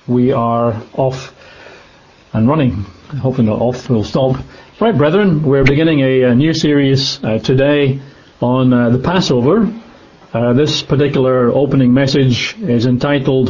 we are off and running. Hopefully not off, we'll stop. Right, brethren, we're beginning a new series today on the Passover. This particular opening message is entitled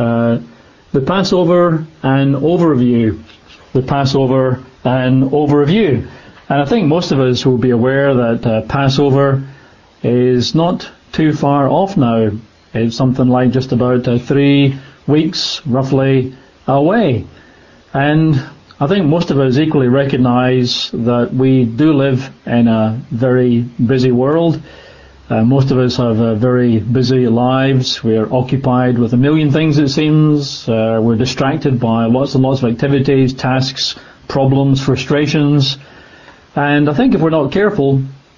The Passover and Overview. The Passover and Overview. And I think most of us will be aware that Passover is not too far off now. It's something like just about 3 weeks roughly away. And I think most of us equally recognise that we do live in a very busy world. Most of us have very busy lives. We're occupied with a million things, it seems. We're distracted by lots and lots of activities, tasks, problems, frustrations. And I think if we're not careful,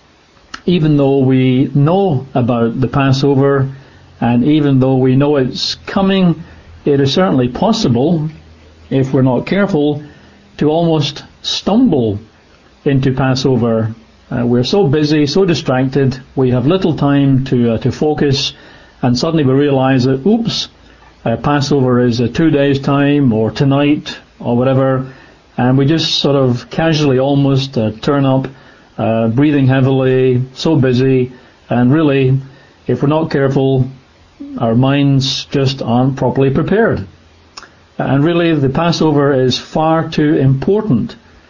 even though we know about the Passover and even though we know it's coming, it is certainly possible, if we're not careful, to almost stumble into Passover. We're so busy, so distracted, we have little time to focus, and suddenly we realise that, oops, Passover is 2 days' time, or tonight, or whatever, and we just sort of casually almost turn up, breathing heavily, so busy, and really, if we're not careful, our minds just aren't properly prepared. And really, the Passover is far too important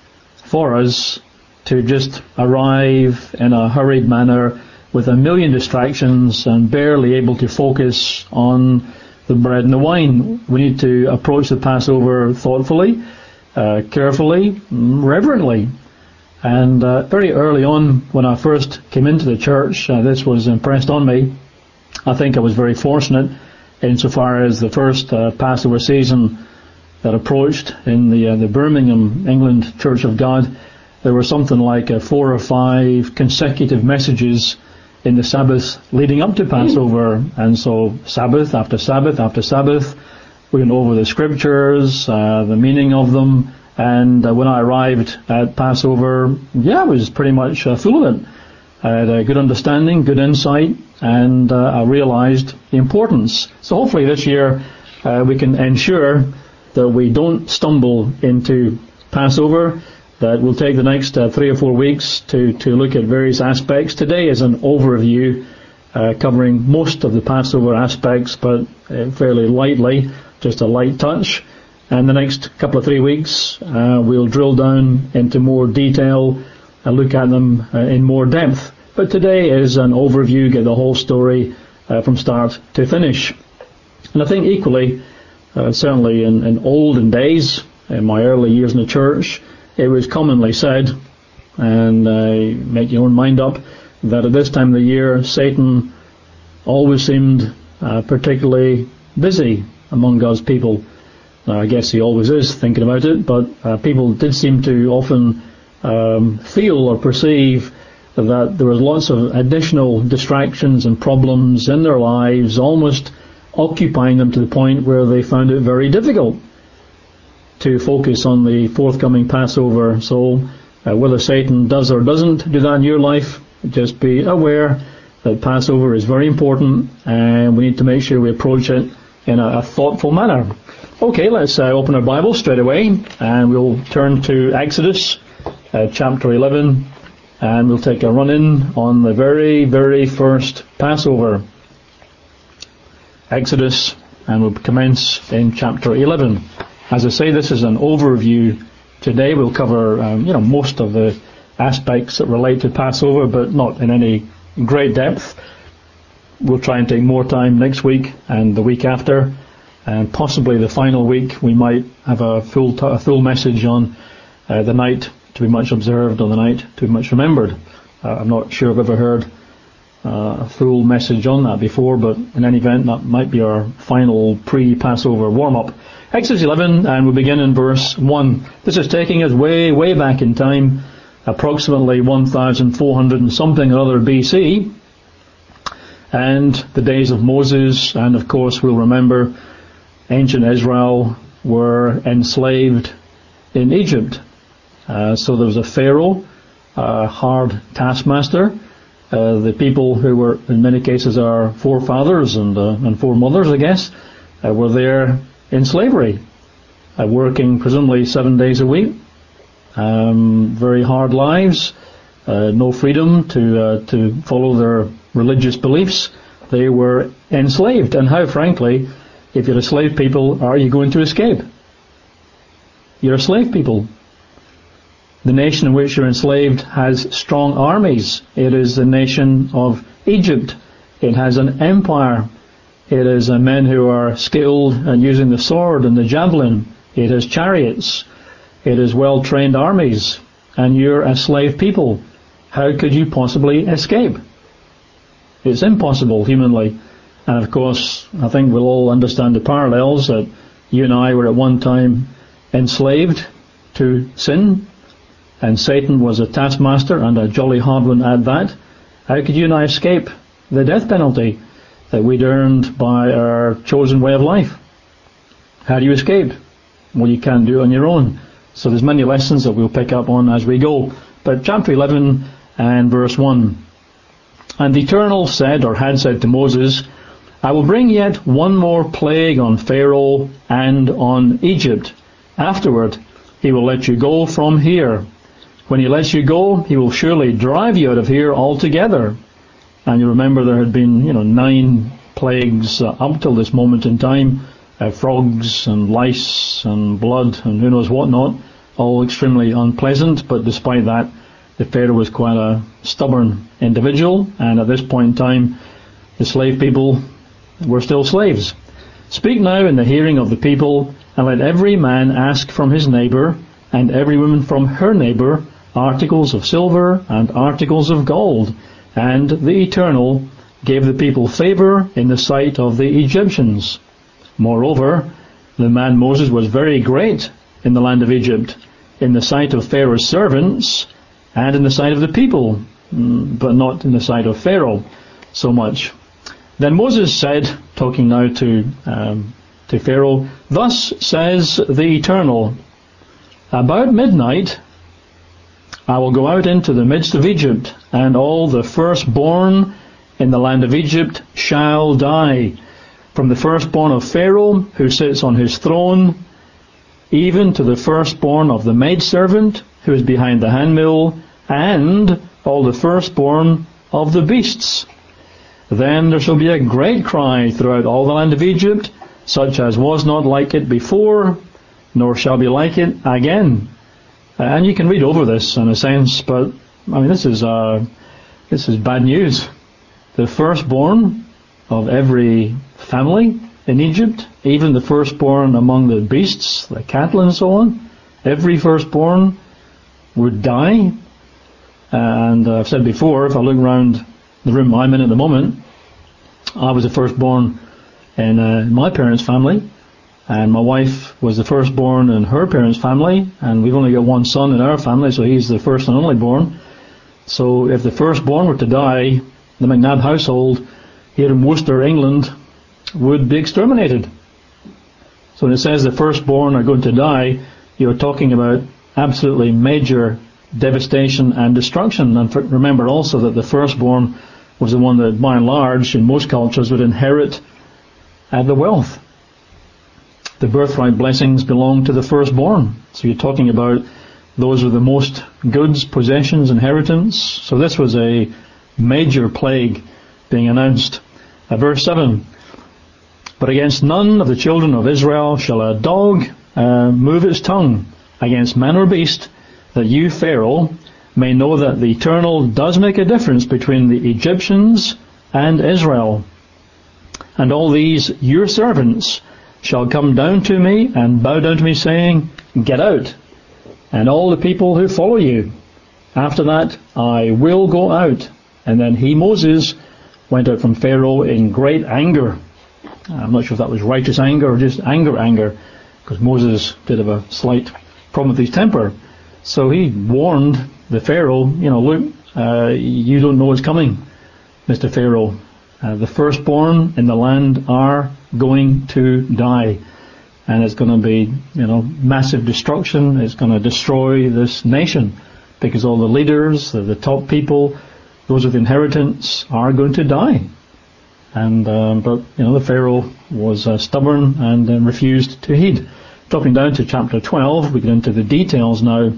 for us to just arrive in a hurried manner with a million distractions and barely able to focus on the bread and the wine. We need to approach the Passover thoughtfully, carefully, reverently. And very early on, when I first came into the church, this was impressed on me. I think I was very fortunate insofar as the first Passover season that approached in the Birmingham, England Church of God, there were something like 4 or 5 consecutive messages in the Sabbath leading up to Passover. And so Sabbath after Sabbath after Sabbath, we went over the scriptures, the meaning of them. And when I arrived at Passover, I was pretty much full of it. I had a good understanding, good insight, and I realized the importance. So hopefully this year we can ensure that we don't stumble into Passover, that we'll take the next 3 or 4 weeks to look at various aspects. Today is an overview covering most of the Passover aspects, but fairly lightly, just a light touch. And the next couple of 3 weeks, we'll drill down into more detail and look at them in more depth. But today is an overview, get the whole story from start to finish. And I think equally, certainly in olden days, in my early years in the church, it was commonly said, and make your own mind up, that at this time of the year, Satan always seemed particularly busy among God's people. Now, I guess he always is thinking about it, but people did seem to often feel or perceive that there was lots of additional distractions and problems in their lives, almost occupying them to the point where they found it very difficult to focus on the forthcoming Passover. So whether Satan does or doesn't do that in your life, just be aware that Passover is very important and we need to make sure we approach it in a thoughtful manner. Okay, let's open our Bible straight away and we'll turn to Exodus chapter 11 and we'll take a run-in on the very, very first Passover. Exodus, and we'll commence in chapter 11. As I say, this is an overview. Today we'll cover most of the aspects that relate to Passover, but not in any great depth. We'll try and take more time next week and the week after, and possibly the final week we might have a full message on the night to be much observed, or the night to be much remembered. I'm not sure I've ever heard a full message on that before, but in any event, that might be our final pre-Passover warm-up. Exodus 11, and we begin in verse 1. This is taking us way, way back in time, approximately 1,400 and something or other BC, and the days of Moses, and of course we'll remember ancient Israel were enslaved in Egypt. So there was a Pharaoh, a hard taskmaster. The people who were, in many cases, our forefathers and foremothers, I guess, were there in slavery, working presumably 7 days a week, very hard lives, no freedom to follow their religious beliefs. They were enslaved. And how, frankly, if you're a slave people, are you going to escape? You're a slave people. The nation in which you're enslaved has strong armies. It is the nation of Egypt. It has an empire. It is men who are skilled in using the sword and the javelin. It has chariots. It is well-trained armies. And you're a slave people. How could you possibly escape? It's impossible humanly. And of course, I think we'll all understand the parallels that you and I were at one time enslaved to sin. And Satan was a taskmaster, and a jolly hard one at that. How could you and I escape the death penalty that we'd earned by our chosen way of life? How do you escape? Well, you can't do it on your own. So there's many lessons that we'll pick up on as we go. But chapter 11 and verse 1. And the Eternal said, or had said to Moses, I will bring yet one more plague on Pharaoh and on Egypt. Afterward, he will let you go from here. When he lets you go, he will surely drive you out of here altogether. And you remember there had been, 9 plagues up till this moment in time. Frogs and lice and blood and who knows what not. All extremely unpleasant, but despite that, the Pharaoh was quite a stubborn individual. And at this point in time, the slave people were still slaves. Speak now in the hearing of the people, and let every man ask from his neighbour, and every woman from her neighbour, articles of silver and articles of gold. And the Eternal gave the people favour in the sight of the Egyptians. Moreover, the man Moses was very great in the land of Egypt, in the sight of Pharaoh's servants, and in the sight of the people, but not in the sight of Pharaoh so much. Then Moses said, talking now to Pharaoh, Thus says the Eternal, About midnight I will go out into the midst of Egypt, and all the firstborn in the land of Egypt shall die, from the firstborn of Pharaoh, who sits on his throne, even to the firstborn of the maidservant, who is behind the handmill, and all the firstborn of the beasts. Then there shall be a great cry throughout all the land of Egypt, such as was not like it before, nor shall be like it again. And you can read over this in a sense, but this is bad news. The firstborn of every family in Egypt, even the firstborn among the beasts, the cattle and so on, every firstborn would die. And I've said before, if I look around the room I'm in at the moment, I was the firstborn in my parents' family, and my wife was the firstborn in her parents' family, and we've only got one son in our family, so he's the first and only born. So if the firstborn were to die, the McNabb household here in Worcester, England, would be exterminated. So when it says the firstborn are going to die, you're talking about absolutely major devastation and destruction. And remember also that the firstborn was the one that, by and large, in most cultures, would inherit the wealth. The birthright blessings belong to the firstborn. So you're talking about those with the most goods, possessions, inheritance. So this was a major plague being announced. Verse 7, But against none of the children of Israel shall a dog move its tongue against man or beast, that you, Pharaoh, may know that the Eternal does make a difference between the Egyptians and Israel. And all these your servants shall come down to me and bow down to me, saying, Get out, and all the people who follow you. After that I will go out. And then he, Moses, went out from Pharaoh in great anger. I'm not sure if that was righteous anger or just anger, because Moses did have a slight problem with his temper. So he warned the Pharaoh, look, you don't know what's coming, Mr. Pharaoh. The firstborn in the land are going to die. And it's going to be, massive destruction. It's going to destroy this nation, because all the leaders, the top people, those with inheritance, are going to die. And but the Pharaoh was stubborn and refused to heed. Dropping down to chapter 12, we get into the details now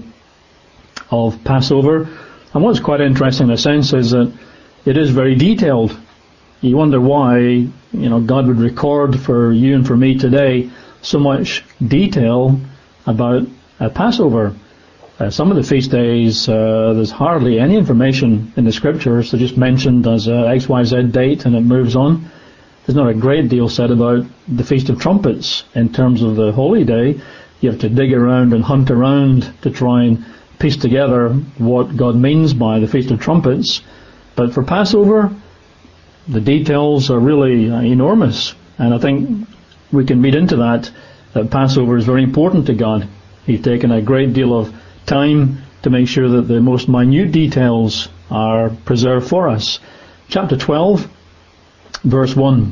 of Passover. And what's quite interesting in a sense is that it is very detailed. You wonder why God would record for you and for me today so much detail about Passover. Some of the feast days, there's hardly any information in the scriptures. They're just mentioned as XYZ date and it moves on. There's not a great deal said about the Feast of Trumpets in terms of the holy day. You have to dig around and hunt around to try and piece together what God means by the Feast of Trumpets. But for Passover, the details are really enormous. And I think we can read into that Passover is very important to God. He's taken a great deal of time to make sure that the most minute details are preserved for us. Chapter 12, verse 1.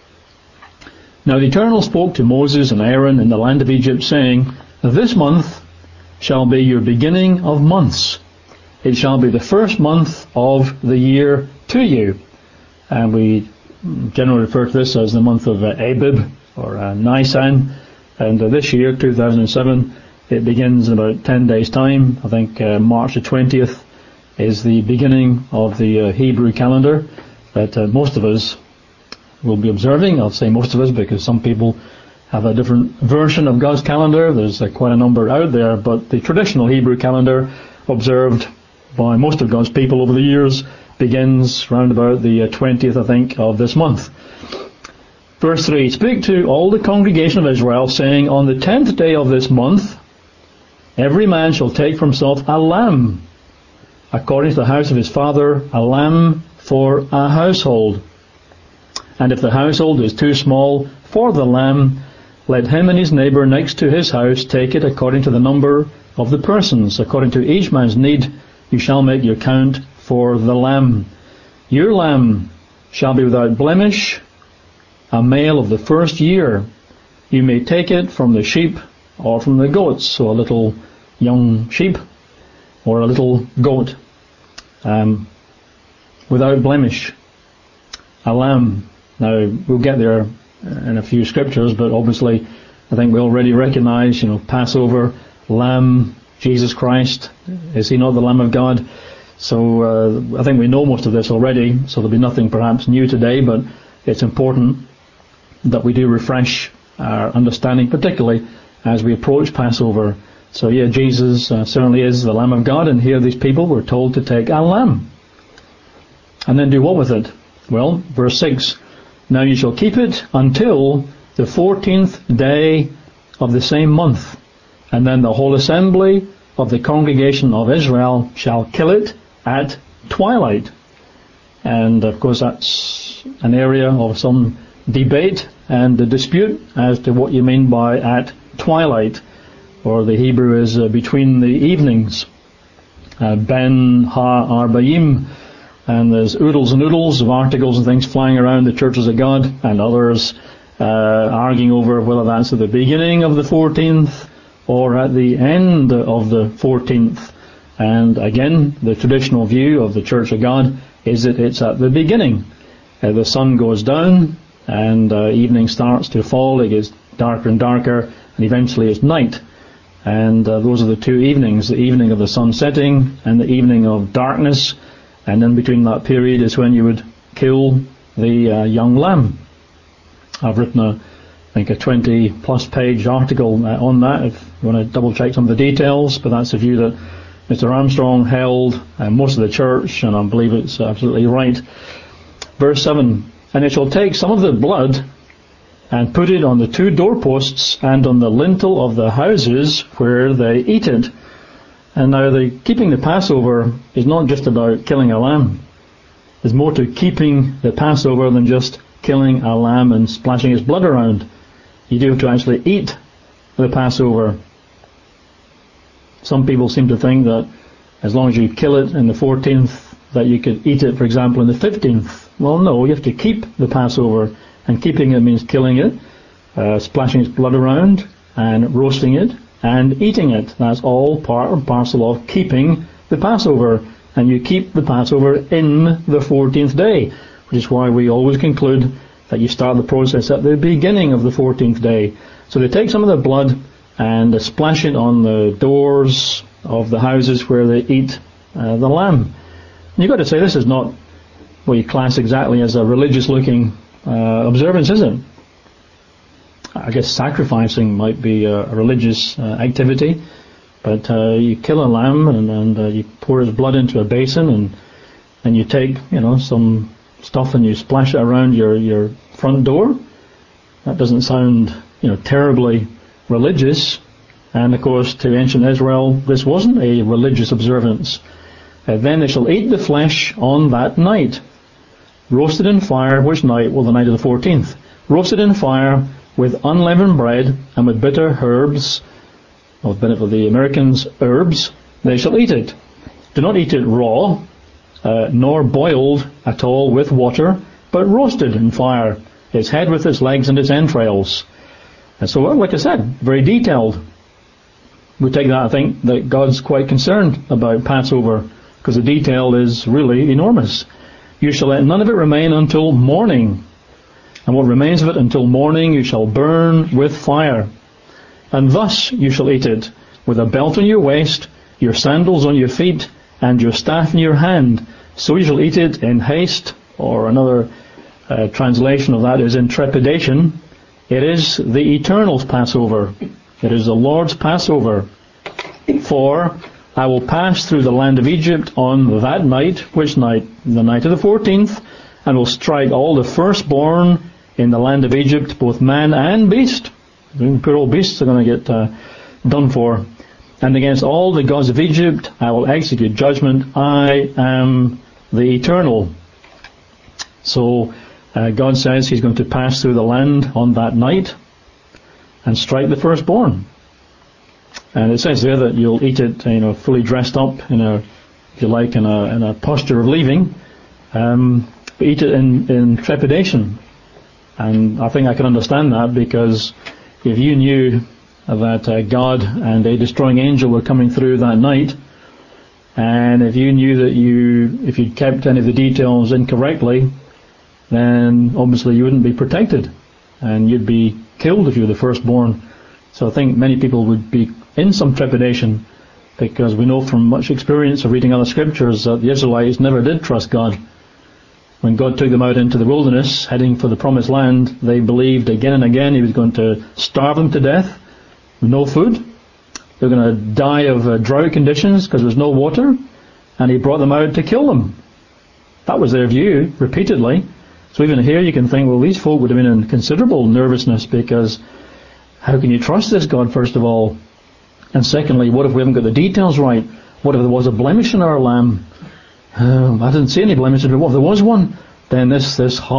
Now the Eternal spoke to Moses and Aaron in the land of Egypt, saying, This month shall be your beginning of months. It shall be the first month of the year to you. And we generally refer to this as the month of Abib or Nisan. And this year, 2007, it begins in about 10 days' time. I think March the 20th is the beginning of the Hebrew calendar that most of us will be observing. I'll say most of us because some people have a different version of God's calendar. There's quite a number out there, but the traditional Hebrew calendar observed by most of God's people over the years begins round about the 20th, I think, of this month. Verse 3, Speak to all the congregation of Israel, saying, On the 10th day of this month, every man shall take for himself a lamb, according to the house of his father, a lamb for a household. And if the household is too small for the lamb, let him and his neighbour next to his house take it according to the number of the persons. According to each man's need, you shall make your count for the lamb. Your lamb shall be without blemish, a male of the first year. You may take it from the sheep or from the goats, so a little young sheep or a little goat, without blemish, a lamb. Now, we'll get there in a few scriptures, but obviously I think we already recognize, Passover, lamb, Jesus Christ. Is he not the Lamb of God? So I think we know most of this already, so there'll be nothing perhaps new today, but it's important that we do refresh our understanding, particularly as we approach Passover. So Jesus certainly is the Lamb of God, and here these people were told to take a lamb. And then do what with it? Well, verse 6, Now you shall keep it until the 14th day of the same month, and then the whole assembly of the congregation of Israel shall kill it at twilight. And of course that's an area of some debate and a dispute as to what you mean by at twilight, or the Hebrew is between the evenings, ben ha-arba'im, and there's oodles and oodles of articles and things flying around the churches of God, and others arguing over whether that's at the beginning of the 14th or at the end of the 14th. And again, the traditional view of the Church of God is that it's at the beginning. The sun goes down and evening starts to fall, it gets darker and darker, and eventually it's night. And those are the two evenings, the evening of the sun setting and the evening of darkness. And then between that period is when you would kill the young lamb. I've written I think a 20 plus page article on that if you want to double check some of the details, but that's a view that Mr. Armstrong held and most of the church, and I believe it's absolutely right. Verse 7, And it shall take some of the blood and put it on the two doorposts and on the lintel of the houses where they eat it. And now keeping the Passover is not just about killing a lamb. There's more to keeping the Passover than just killing a lamb and splashing its blood around. You do have to actually eat the Passover. Some people seem to think that as long as you kill it in the 14th, that you could eat it, for example, in the 15th. Well, no, you have to keep the Passover. And keeping it means killing it, splashing its blood around, and roasting it, and eating it. That's all part and parcel of keeping the Passover. And you keep the Passover in the 14th day, which is why we always conclude that you start the process at the beginning of the 14th day. So they take some of the blood and they splash it on the doors of the houses where they eat the lamb. And you've got to say, this is not what you class exactly as a religious-looking observance, is it? I guess sacrificing might be a religious activity, but you kill a lamb and you pour his blood into a basin and you take, some stuff and you splash it around your front door. That doesn't sound, terribly religious. And of course, to ancient Israel, this wasn't a religious observance. Then they shall eat the flesh on that night, roasted in fire. Which night? Well, the night of the 14th. Roasted in fire with unleavened bread and with bitter herbs, or the benefit of the Americans, herbs. They shall eat it. Do not eat it raw, nor boiled at all with water, but roasted in fire, its head with its legs and its entrails. And so, like I said, very detailed. We take that, I think, that God's quite concerned about Passover, because the detail is really enormous. You shall let none of it remain until morning, and what remains of it until morning you shall burn with fire. And thus you shall eat it, with a belt on your waist, your sandals on your feet, and your staff in your hand. So you shall eat it in haste, or another translation of that is in trepidation. It is the Eternal's Passover. It is the Lord's Passover. For I will pass through the land of Egypt on that night. Which night? The night of the 14th. And will strike all the firstborn in the land of Egypt, both man and beast. Poor old beasts are going to get done for. And against all the gods of Egypt I will execute judgment. I am the Eternal. So God says He's going to pass through the land on that night and strike the firstborn. And it says there that you'll eat it, fully dressed up if you like, in a posture of leaving. But eat it in trepidation. And I think I can understand that, because if you knew that God and a destroying angel were coming through that night, and if you knew that if you'd kept any of the details incorrectly, then obviously you wouldn't be protected, and you'd be killed if you were the firstborn. So I think many people would be in some trepidation, because we know from much experience of reading other scriptures that the Israelites never did trust God. When God took them out into the wilderness, heading for the promised land, they believed again and again He was going to starve them to death with no food. They were going to die of drought conditions because there was no water, and He brought them out to kill them. That was their view, repeatedly. So even here you can think, well, these folk would have been in considerable nervousness, because how can you trust this God, first of all? And secondly, what if we haven't got the details right? What if there was a blemish in our lamb? I didn't see any blemishes, but what if there was one? Then this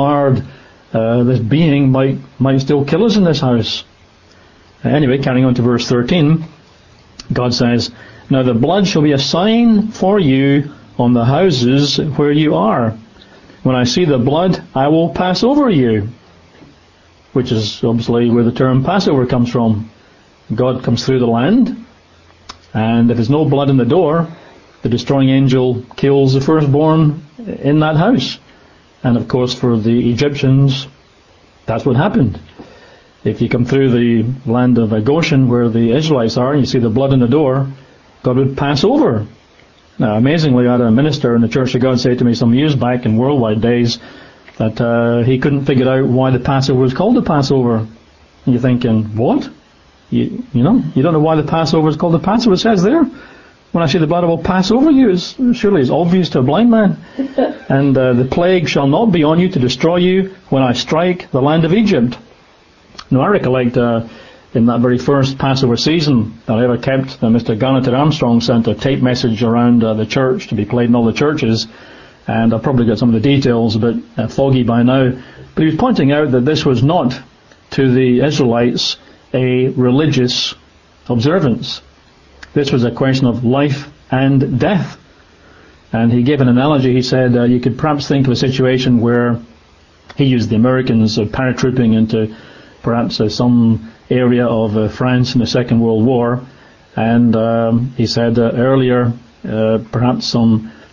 being might still kill us in this house. Anyway, carrying on to verse 13, God says, now the blood shall be a sign for you on the houses where you are. When I see the blood, I will pass over you. Which is obviously where the term Passover comes from. God comes through the land, and if there's no blood in the door, the destroying angel kills the firstborn in that house. And of course for the Egyptians, that's what happened. If you come through the land of Goshen, where the Israelites are, and you see the blood in the door, God would pass over. Now, amazingly, I had a minister in the Church of God say to me some years back in worldwide days that he couldn't figure out why the Passover was called the Passover. And you're thinking, what? You don't know why the Passover is called the Passover. It says there, when I see the blood, I will pass over you. Surely it's obvious to a blind man. And the plague shall not be on you to destroy you when I strike the land of Egypt. Now, I recollect in that very first Passover season that I ever kept, that Mr. Garnet Armstrong sent a tape message around the church to be played in all the churches, and I've probably got some of the details a bit foggy by now, but he was pointing out that this was not, to the Israelites, a religious observance. This was a question of life and death. And he gave an analogy. He said you could perhaps think of a situation where he used the Americans paratrooping into perhaps some area of France in the Second World War, and he said earlier perhaps some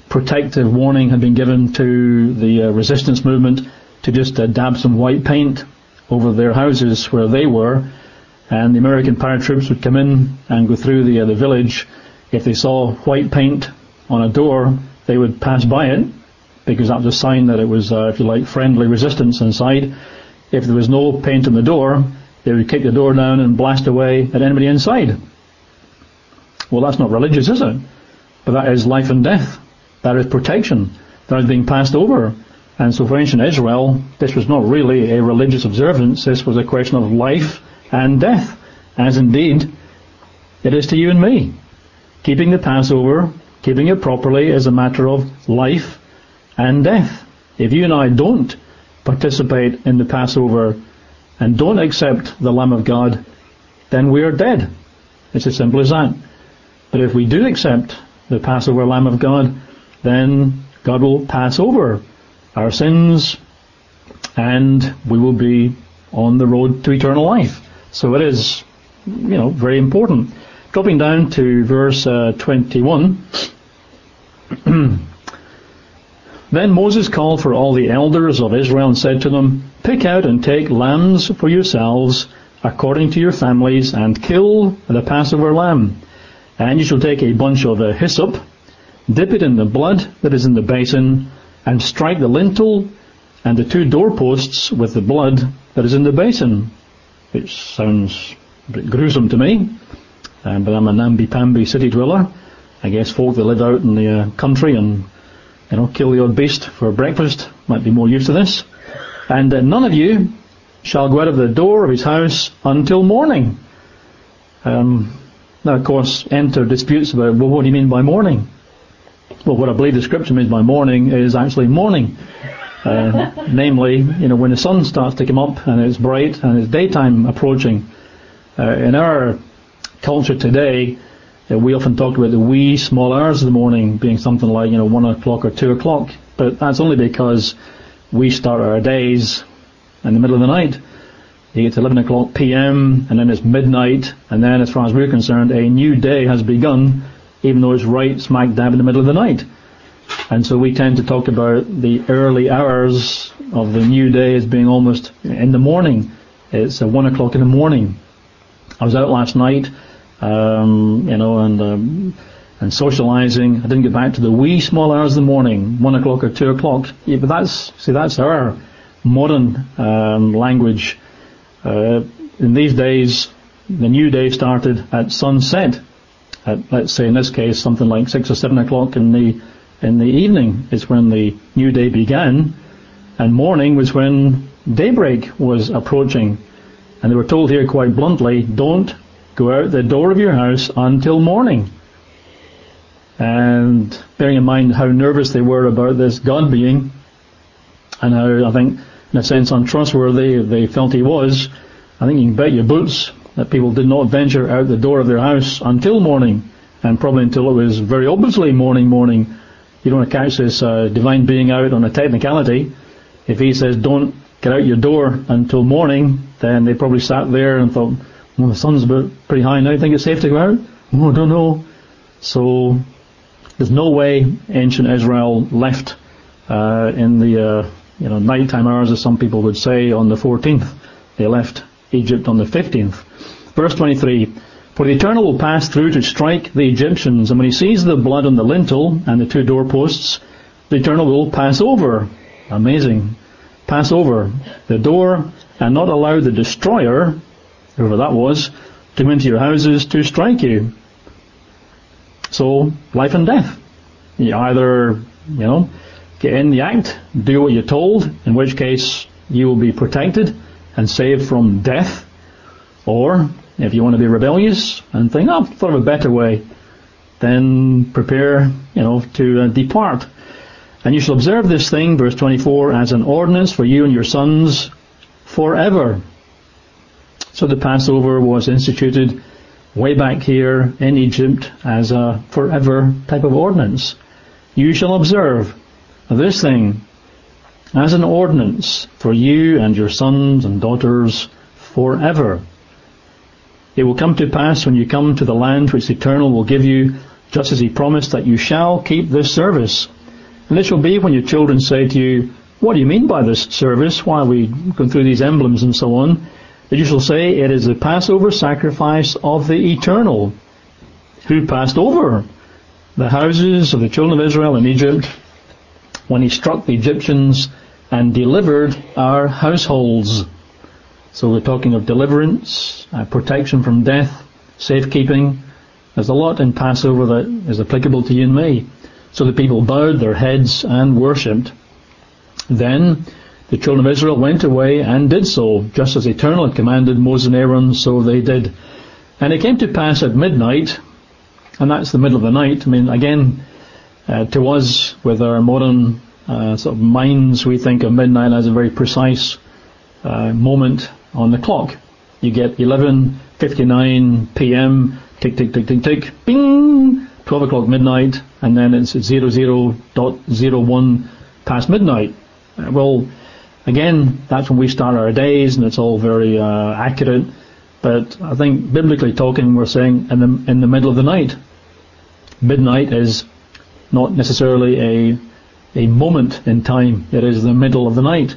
protective warning had been given to the resistance movement to just dab some white paint over their houses where they were, and the American paratroops would come in and go through the village. If they saw white paint on a door, they would pass by it, because that was a sign that it was, if you like, friendly resistance inside. If there was no paint on the door, they would kick the door down and blast away at anybody inside. Well, that's not religious, is it? But that is life and death. That is protection. That is being passed over. And so for ancient Israel, this was not really a religious observance. This was a question of life and death, as indeed it is to you and me. Keeping the Passover, keeping it properly, is a matter of life and death. If you and I don't participate in the Passover and don't accept the Lamb of God, then we are dead. It's as simple as that. But if we do accept the Passover Lamb of God, then God will pass over our sins and we will be on the road to eternal life. So it is, very important. Dropping down to verse 21. Then Moses called for all the elders of Israel and said to them, "Pick out and take lambs for yourselves according to your families, and kill the Passover lamb. And you shall take a bunch of hyssop, dip it in the blood that is in the basin, and strike the lintel and the 2 doorposts with the blood that is in the basin." Which sounds a bit gruesome to me, but I'm a namby-pamby city dweller. I guess folk that live out in the country and kill the odd beast for breakfast might be more used to this. "And none of you shall go out of the door of his house until morning." Now, of course, enter disputes about, well, what do you mean by morning? Well, what I believe the scripture means by morning is actually morning. Namely, when the sun starts to come up and it's bright and it's daytime approaching. In our culture today, we often talk about the wee small hours of the morning being something like 1 o'clock or 2 o'clock, but that's only because we start our days in the middle of the night. You get to 11 o'clock p.m. and then it's midnight, and then as far as we're concerned, a new day has begun, even though it's right smack dab in the middle of the night. And so we tend to talk about the early hours of the new day as being almost in the morning. It's 1 o'clock in the morning. I was out last night, and socializing. I didn't get back to the wee small hours of the morning, 1 o'clock or 2 o'clock. Yeah, but that's our modern language. In these days, the new day started at sunset. At, let's say in this case, something like 6 or 7 o'clock in the evening is when the new day began, and morning was when daybreak was approaching. And they were told here quite bluntly, don't go out the door of your house until morning. And bearing in mind how nervous they were about this God being, and how, I think, in a sense untrustworthy they felt he was, I think you can bet your boots that people did not venture out the door of their house until morning, and probably until it was very obviously morning. You don't want to catch this divine being out on a technicality. If he says don't get out your door until morning, then they probably sat there and thought, well, the sun's pretty high now, you think it's safe to go out? Oh, I don't know. So there's no way ancient Israel left in the nighttime hours, as some people would say, on the 14th. They left Egypt on the 15th. Verse 23, "For the Eternal will pass through to strike the Egyptians, and when he sees the blood on the lintel and the 2 doorposts, the Eternal will pass over." Amazing. Pass over the door and not allow the destroyer, whoever that was, to come into your houses to strike you. So, life and death. You either, get in the act, do what you're told, in which case you will be protected and saved from death, or if you want to be rebellious and think, I've thought of a better way, then prepare, to depart. "And you shall observe this thing," verse 24, "as an ordinance for you and your sons forever." So the Passover was instituted way back here in Egypt as a forever type of ordinance. You shall observe this thing as an ordinance for you and your sons and daughters forever. It will come to pass when you come to the land which the Eternal will give you, just as he promised, that you shall keep this service And this will be when your children say to you, what do you mean by this service? Why are we going through these emblems and so on? That you shall say, it is the Passover sacrifice of the Eternal, who passed over the houses of the children of Israel in Egypt when he struck the Egyptians and delivered our households. So we're talking of deliverance, protection from death, safekeeping. There's a lot in Passover that is applicable to you and me. So the people bowed their heads and worshipped. Then the children of Israel went away and did so, just as the Eternal had commanded Moses and Aaron, so they did. And it came to pass at midnight, and that's the middle of the night. I mean, again, to us, with our modern sort of minds, we think of midnight as a very precise moment on the clock. You get 11:59 p.m., tick, tick, tick, tick, tick, bing, 12 o'clock midnight, and then it's 00.01 past midnight. Well, again, that's when we start our days, and it's all very accurate. But I think, biblically talking, we're saying in the middle of the night. Midnight is not necessarily a moment in time. It is the middle of the night.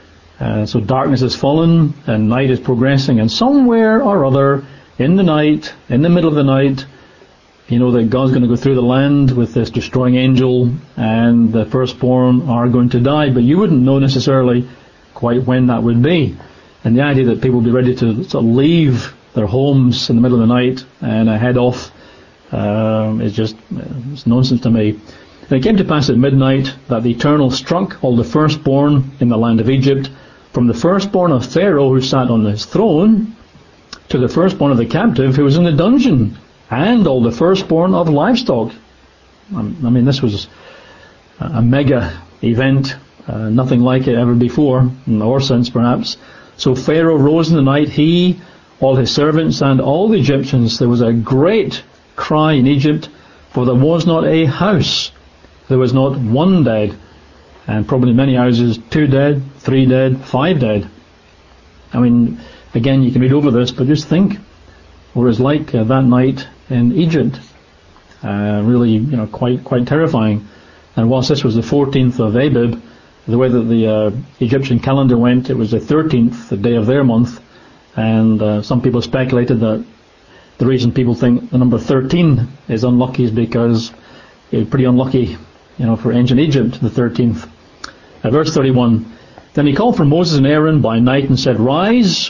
So darkness has fallen, and night is progressing, and somewhere or other in the night, in the middle of the night, you know that God's going to go through the land with this destroying angel, and the firstborn are going to die, but you wouldn't know necessarily quite when that would be. And the idea that people would be ready to sort of leave their homes in the middle of the night and head off is just it's nonsense to me. And it came to pass at midnight that the Eternal struck all the firstborn in the land of Egypt, from the firstborn of Pharaoh who sat on his throne, to the firstborn of the captive who was in the dungeon, and all the firstborn of livestock. I mean, this was a mega event, nothing like it ever before, in our sense perhaps. So Pharaoh rose in the night, he, all his servants, and all the Egyptians. There was a great cry in Egypt, for there was not a house, there was not one dead, and probably many houses, 2 dead, 3 dead, 5 dead. I mean, again, you can read over this, but just think what it was like that night in Egypt. Really, quite terrifying. And whilst this was the 14th of Abib, the way that the Egyptian calendar went, it was the 13th, the day of their month, and some people speculated that the reason people think the number 13 is unlucky is because it was pretty unlucky, for ancient Egypt, the 13th. Verse 31, then he called for Moses and Aaron by night and said, rise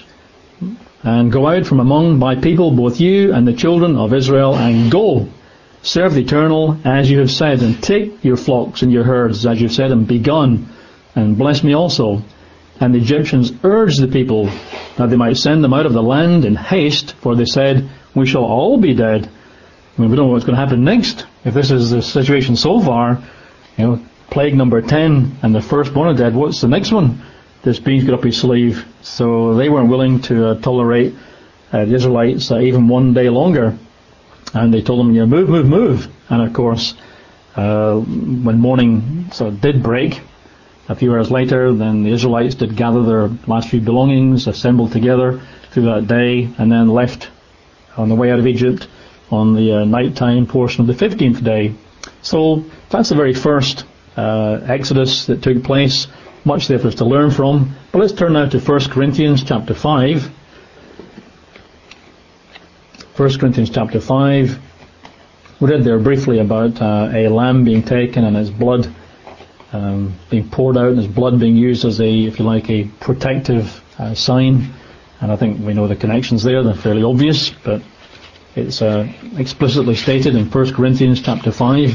and go out from among my people, both you and the children of Israel, and go, serve the Eternal as you have said, and take your flocks and your herds as you have said, and be gone, and bless me also. And the Egyptians urged the people that they might send them out of the land in haste, for they said, we shall all be dead. I mean, we don't know what's going to happen next. If this is the situation so far, plague number 10, and the firstborn are dead, what's the next one? This beast got up his sleeve. So they weren't willing to tolerate the Israelites even one day longer. And they told them, move. And of course, when morning sort of did break, a few hours later, then the Israelites did gather their last few belongings, assembled together through that day, and then left on the way out of Egypt on the nighttime portion of the 15th day. So that's the very first Exodus that took place. Much there for us to learn from. But let's turn now to 1 Corinthians chapter 5. 1 Corinthians chapter 5. We read there briefly about a lamb being taken and its blood being poured out, and its blood being used as a protective sign. And I think we know the connections there. They're fairly obvious, but it's explicitly stated in 1 Corinthians chapter 5.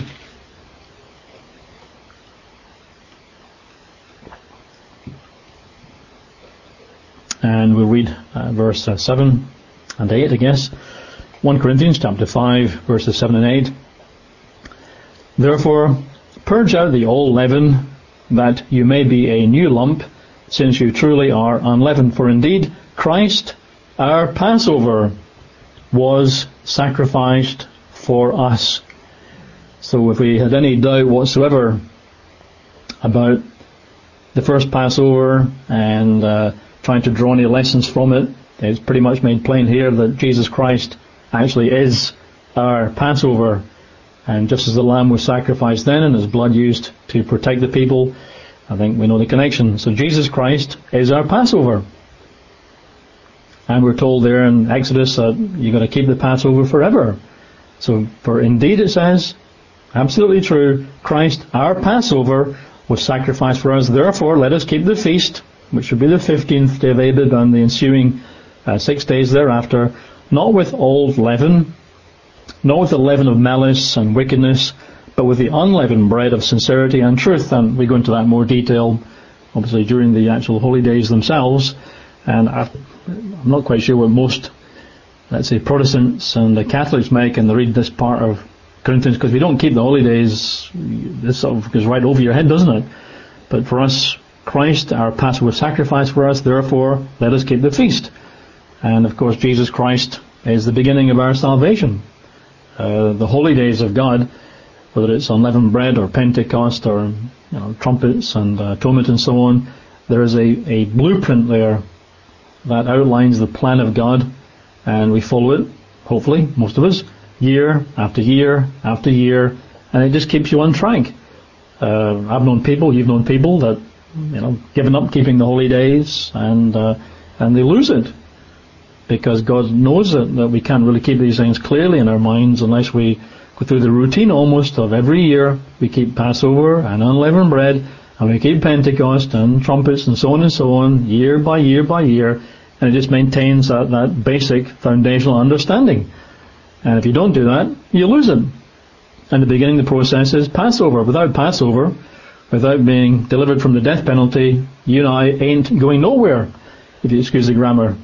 And we'll read verse 7 and 8, I guess. 1 Corinthians chapter 5, verses 7 and 8. Therefore, purge out the old leaven, that you may be a new lump, since you truly are unleavened. For indeed, Christ, our Passover, was sacrificed for us. So if we had any doubt whatsoever about the first Passover and trying to draw any lessons from it, it's pretty much made plain here that Jesus Christ actually is our Passover. And just as the lamb was sacrificed then and his blood used to protect the people, I think we know the connection. So Jesus Christ is our Passover. And we're told there in Exodus that you're going to keep the Passover forever. So, for indeed it says, absolutely true, Christ, our Passover, was sacrificed for us. Therefore, let us keep the feast, which would be the 15th day of Abib and the ensuing 6 days thereafter, not with old leaven, not with the leaven of malice and wickedness, but with the unleavened bread of sincerity and truth. And we go into that in more detail, obviously, during the actual holy days themselves. And I'm not quite sure what most, let's say, Protestants and the Catholics make, and they read this part of Corinthians, because we don't keep the holy days. This sort of goes right over your head, doesn't it? But for us, Christ, our Passover sacrifice for us, therefore, let us keep the feast. And of course, Jesus Christ is the beginning of our salvation. The holy days of God, whether it's unleavened bread or Pentecost or trumpets and atonement and so on, there is a blueprint there that outlines the plan of God, and we follow it, hopefully, most of us, year after year after year, and it just keeps you on track. I've known people, you've known people that, given up keeping the holy days, and they lose it, because God knows that we can't really keep these things clearly in our minds unless we go through the routine almost of every year. We keep Passover and unleavened bread, and we keep Pentecost and trumpets and so on, year by year by year, and it just maintains that basic foundational understanding. And if you don't do that, you lose it. And the beginning of the process is Passover. Without Passover, without being delivered from the death penalty, you and I ain't going nowhere, if you excuse the grammar.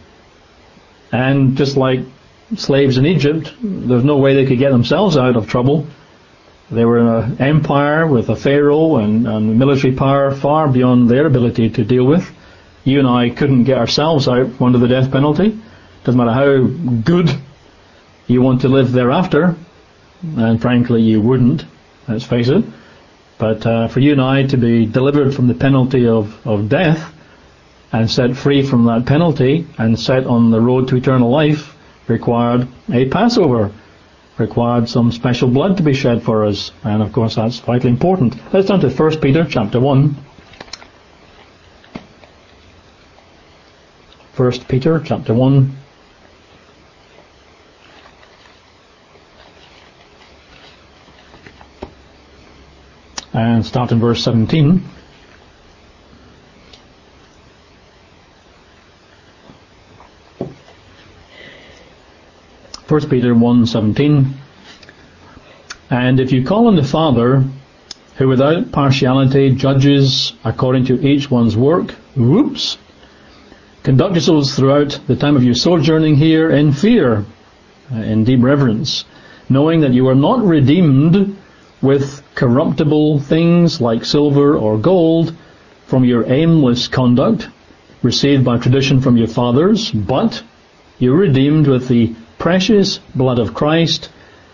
And just like slaves in Egypt, there's no way they could get themselves out of trouble. They were in an empire with a pharaoh and military power far beyond their ability to deal with. You and I couldn't get ourselves out from under the death penalty. Doesn't matter how good you want to live thereafter, and frankly you wouldn't, let's face it. But for you and I to be delivered from the penalty of death and set free from that penalty and set on the road to eternal life required a Passover, required some special blood to be shed for us, and of course that's vitally important. Let's turn to 1 Peter chapter 1. 1 Peter chapter 1. And start in verse 17. First Peter 1:17. And if you call on the Father, who without partiality judges according to each one's work, conduct yourselves throughout the time of your sojourning here in fear, in deep reverence, knowing that you are not redeemed with corruptible things like silver or gold from your aimless conduct received by tradition from your fathers, but you're redeemed with the precious blood of Christ,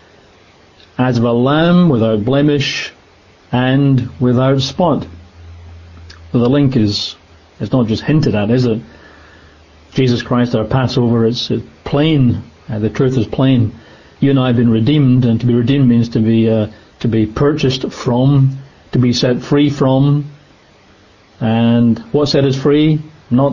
as of a lamb without blemish and without spot. So the link is not just hinted at, is it? Jesus Christ, our Passover, it's plain. The truth is plain. You and I have been redeemed, and to be redeemed means to be purchased from, to be set free from. And what set us free? Not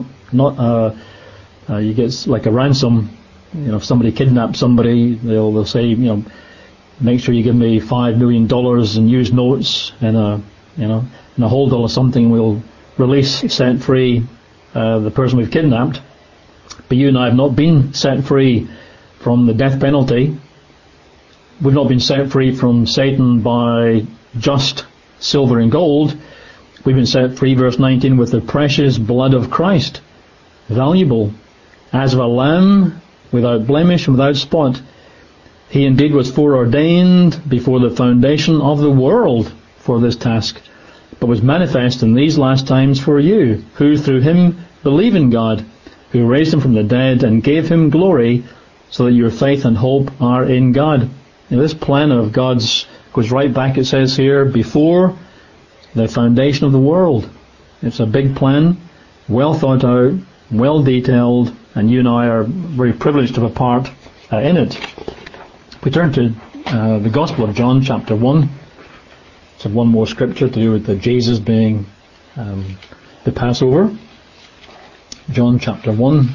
you get like a ransom. If somebody kidnaps somebody, they'll say, make sure you give me $5 million in used notes and a hold or something. We'll release, set free the person we've kidnapped. But you and I have not been set free from the death penalty. We've not been set free from Satan by just silver and gold. We've been set free, verse 19, with the precious blood of Christ, valuable, as of a lamb, without blemish and without spot. He indeed was foreordained before the foundation of the world for this task, but was manifest in these last times for you, who through him believe in God, who raised him from the dead and gave him glory, so that your faith and hope are in God. This plan of God's goes right back, it says here, before the foundation of the world. It's a big plan, well thought out, well detailed, and you and I are very privileged to have a part in it. We turn to the Gospel of John, chapter 1. So one more scripture to do with the Jesus being the Passover. John chapter 1.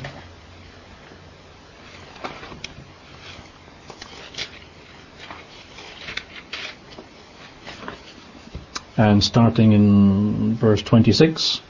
And starting in verse 26.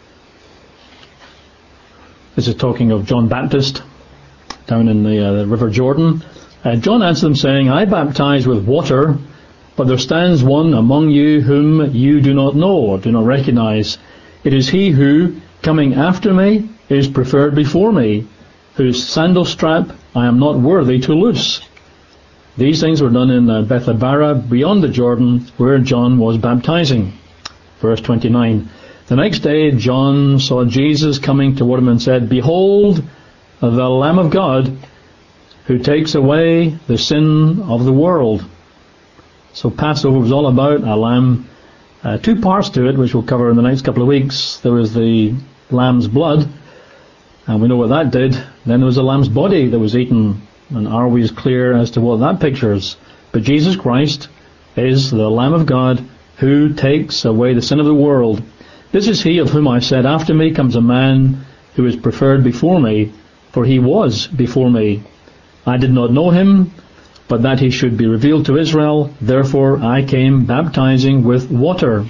This is talking of John Baptist down in the River Jordan. John answered them saying, I baptize with water, but there stands one among you whom you do not know or do not recognize. It is he who, coming after me, is preferred before me, whose sandal strap I am not worthy to loose. These things were done in Bethabara beyond the Jordan where John was baptizing. Verse 29. The next day John saw Jesus coming toward him and said, Behold, the Lamb of God, who takes away the sin of the world. So Passover was all about a lamb. Two parts to it, which we'll cover in the next couple of weeks. There was the lamb's blood, and we know what that did. Then there was the lamb's body that was eaten, and are we as clear as to what that pictures? But Jesus Christ is the Lamb of God who takes away the sin of the world. This is he of whom I said, After me comes a man who is preferred before me, for he was before me. I did not know him, but that he should be revealed to Israel. Therefore I came baptizing with water.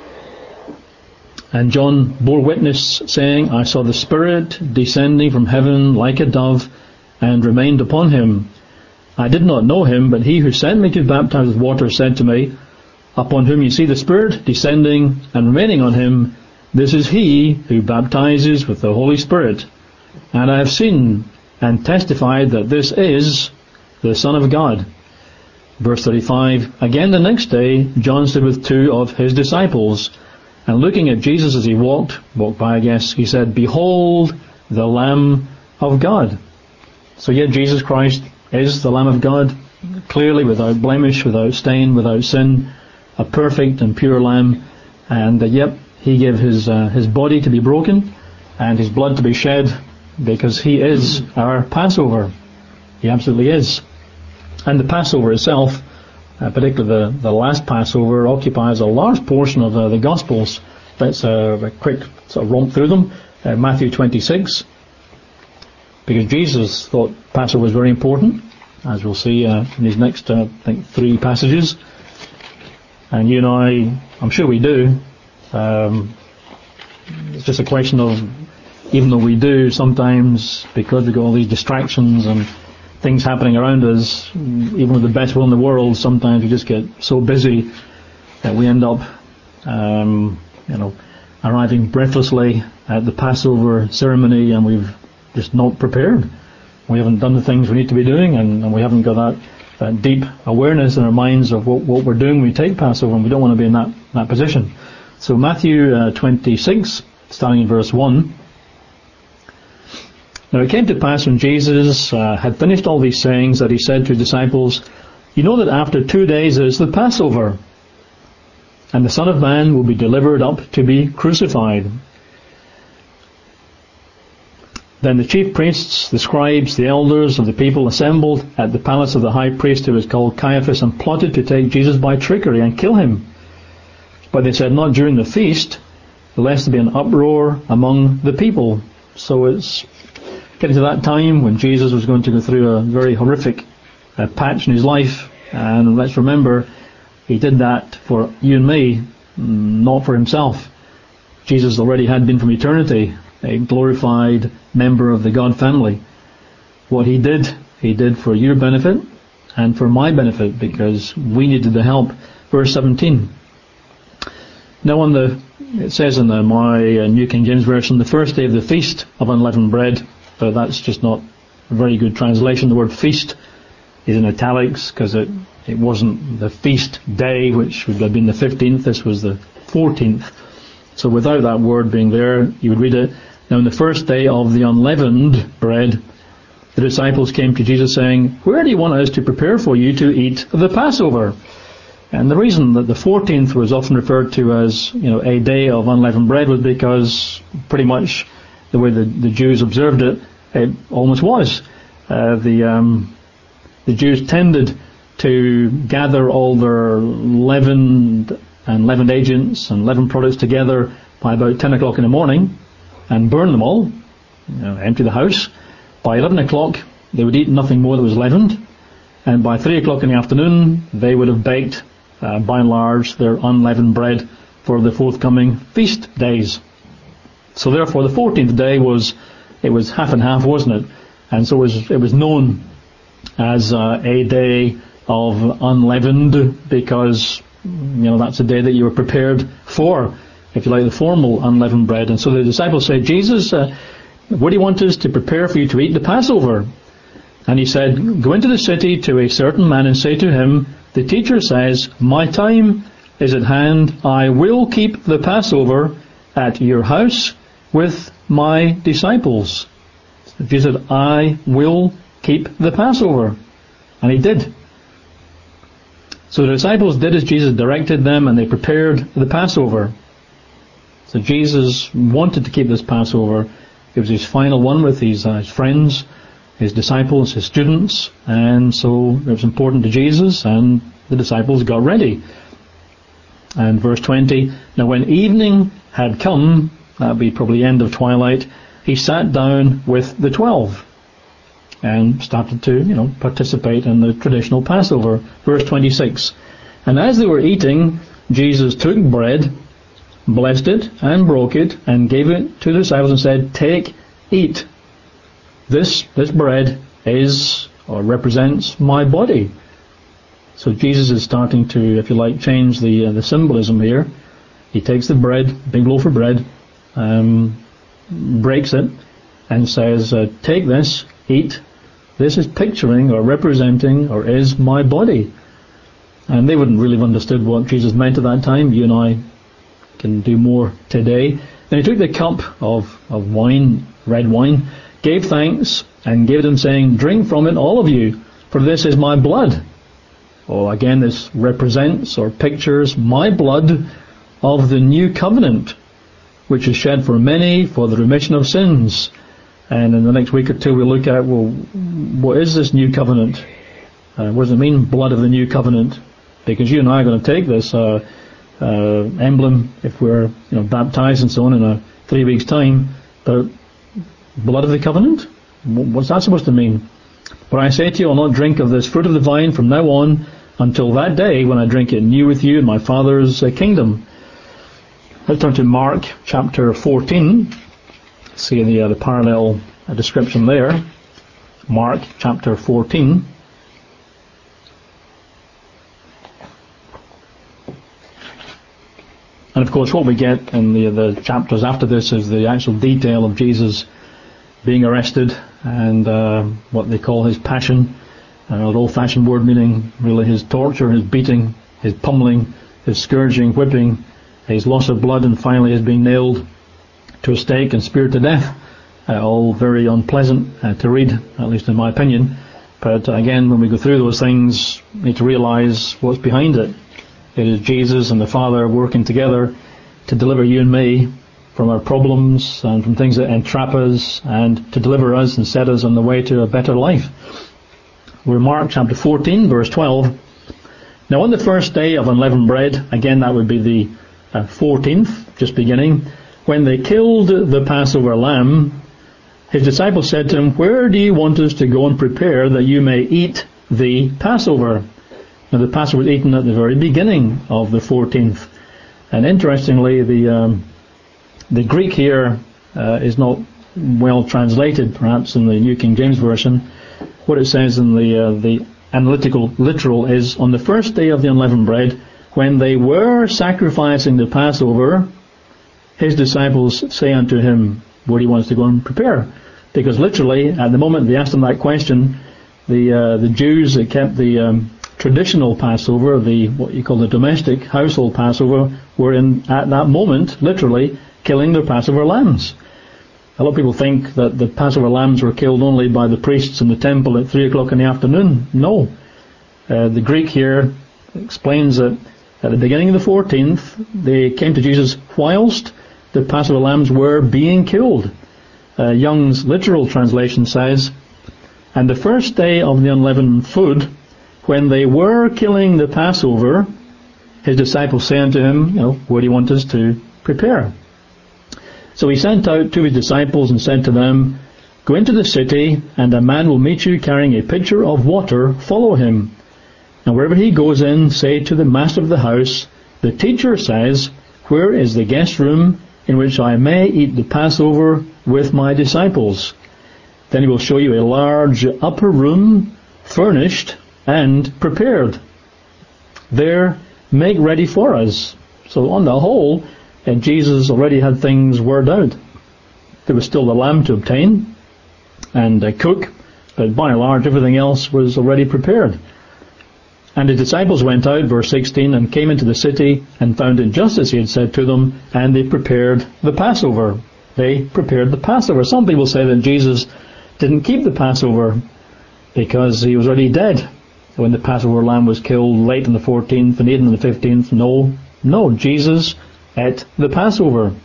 And John bore witness, saying, I saw the Spirit descending from heaven like a dove, and remained upon him. I did not know him, but he who sent me to baptize with water said to me, Upon whom you see the Spirit descending and remaining on him, this is he who baptizes with the Holy Spirit. And I have seen and testified that this is the Son of God. Verse 35, Again the next day, John stood with two of his disciples, and looking at Jesus as he walked by I guess, he said, Behold the Lamb of God. So yet Jesus Christ is the Lamb of God, clearly without blemish, without stain, without sin, a perfect and pure Lamb, and yet he gave his body to be broken and his blood to be shed because he is our Passover. He absolutely is. And the Passover itself, particularly the last Passover, occupies a large portion of the Gospels. Let's a quick sort of romp through them. Matthew 26. Because Jesus thought Passover was very important, as we'll see in these next, I think, three passages. And you and I'm sure we do. It's just a question of, even though we do, sometimes, because we've got all these distractions and things happening around us, even with the best will in the world, sometimes we just get so busy that we end up, arriving breathlessly at the Passover ceremony, and we've just not prepared. We haven't done the things we need to be doing, and we haven't got that deep awareness in our minds of what we're doing when we take Passover, and we don't want to be in that position. So Matthew 26, starting in verse 1. Now it came to pass when Jesus had finished all these sayings that he said to his disciples, You know that after 2 days is the Passover, and the Son of Man will be delivered up to be crucified. Then the chief priests, the scribes, the elders of the people assembled at the palace of the high priest who was called Caiaphas and plotted to take Jesus by trickery and kill him. But they said, Not during the feast, lest there be an uproar among the people. So it's getting to that time when Jesus was going to go through a very horrific patch in his life. And let's remember, he did that for you and me, not for himself. Jesus already had been from eternity a glorified member of the God family. What he did for your benefit and for my benefit, because we needed the help. Verse 17. Now it says in my New King James Version, the first day of the feast of unleavened bread, but that's just not a very good translation. The word feast is in italics because it wasn't the feast day, which would have been the 15th. This was the 14th. So without that word being there, you would read it. Now on the first day of the unleavened bread, the disciples came to Jesus saying, Where do you want us to prepare for you to eat the Passover? And the reason that the 14th was often referred to as, a day of unleavened bread was because pretty much the way the Jews observed it, it almost was. The Jews tended to gather all their leavened agents and leavened products together by about 10 o'clock in the morning and burn them all, empty the house. By 11 o'clock they would eat nothing more that was leavened, and by 3 o'clock in the afternoon they would have baked, by and large, their unleavened bread for the forthcoming feast days. So therefore the 14th day was half and half, wasn't it? And so it was known as a day of unleavened, because that's a day that you were prepared for, if you like, the formal unleavened bread. And so the disciples said, Jesus, what do you want us to prepare for you to eat the Passover? And he said, go into the city to a certain man and say to him, the teacher says, my time is at hand. I will keep the Passover at your house with my disciples. Jesus said, I will keep the Passover. And he did. So the disciples did as Jesus directed them, and they prepared the Passover. So Jesus wanted to keep this Passover. It was his final one with his friends, his disciples, his students, and so it was important to Jesus, and the disciples got ready. And verse 20, now when evening had come, that would be probably end of twilight, he sat down with the 12 and started to, participate in the traditional Passover. Verse 26, and as they were eating, Jesus took bread, blessed it, and broke it, and gave it to the disciples and said, take, eat. This bread is, or represents, my body. So Jesus is starting to, if you like, change the symbolism here. He takes the bread, big loaf of bread, breaks it, and says, take this, eat. This is picturing or representing or is my body. And they wouldn't really have understood what Jesus meant at that time. You and I can do more today. Then he took the cup of wine, red wine, gave thanks, and gave them, saying, drink from it, all of you, for this is my blood. Oh, again, this represents or pictures my blood of the new covenant, which is shed for many for the remission of sins. And in the next week or two we'll look at, well, what is this new covenant? What does it mean, blood of the new covenant? Because you and I are going to take this emblem if we're baptized and so on in 3 weeks' time. But blood of the covenant? What's that supposed to mean? But I say to you, I'll not drink of this fruit of the vine from now on until that day when I drink it new with you in my Father's kingdom. Let's turn to Mark chapter 14. See the parallel description there. Mark chapter 14. And of course what we get in the chapters after this is the actual detail of Jesus being arrested and what they call his passion. An old-fashioned word meaning really his torture, his beating, his pummeling, his scourging, whipping, his loss of blood, and finally his being nailed to a stake and speared to death. All very unpleasant to read, at least in my opinion. But again, when we go through those things, we need to realize what's behind it. It is Jesus and the Father working together to deliver you and me from our problems and from things that entrap us, and to deliver us and set us on the way to a better life. We're Mark chapter 14, verse 12. Now on the first day of unleavened bread, again that would be the 14th, just beginning, when they killed the Passover lamb, his disciples said to him, where do you want us to go and prepare that you may eat the Passover? Now the Passover was eaten at the very beginning of the 14th. And interestingly, the Greek here is not well translated, perhaps in the New King James Version. What it says in the analytical literal is, on the first day of the unleavened bread, when they were sacrificing the Passover, his disciples say unto him, where do you want us to go and prepare? Because literally, at the moment they asked him that question, the Jews that kept the traditional Passover, what you call the domestic household Passover, were at that moment, literally, killing their Passover lambs. A lot of people think that the Passover lambs were killed only by the priests in the temple at 3 o'clock in the afternoon. No. The Greek here explains that at the beginning of the 14th, they came to Jesus whilst the Passover lambs were being killed. Young's literal translation says, and the first day of the unleavened food, when they were killing the Passover, his disciples saying to him, where do you want us to prepare? So he sent out 2 of his disciples and said to them, go into the city, and a man will meet you carrying a pitcher of water. Follow him. And wherever he goes in, say to the master of the house, the teacher says, where is the guest room in which I may eat the Passover with my disciples? Then he will show you a large upper room, furnished and prepared. There, make ready for us. So on the whole, Jesus already had things worked out. There was still the lamb to obtain and cook, but by and large everything else was already prepared. And the disciples went out, verse 16, and came into the city and found it just as he had said to them, and they prepared the Passover. They prepared the Passover. Some people say that Jesus didn't keep the Passover because he was already dead when the Passover lamb was killed late on the 14th and eaten on the 15th. No, Jesus ate the Passover.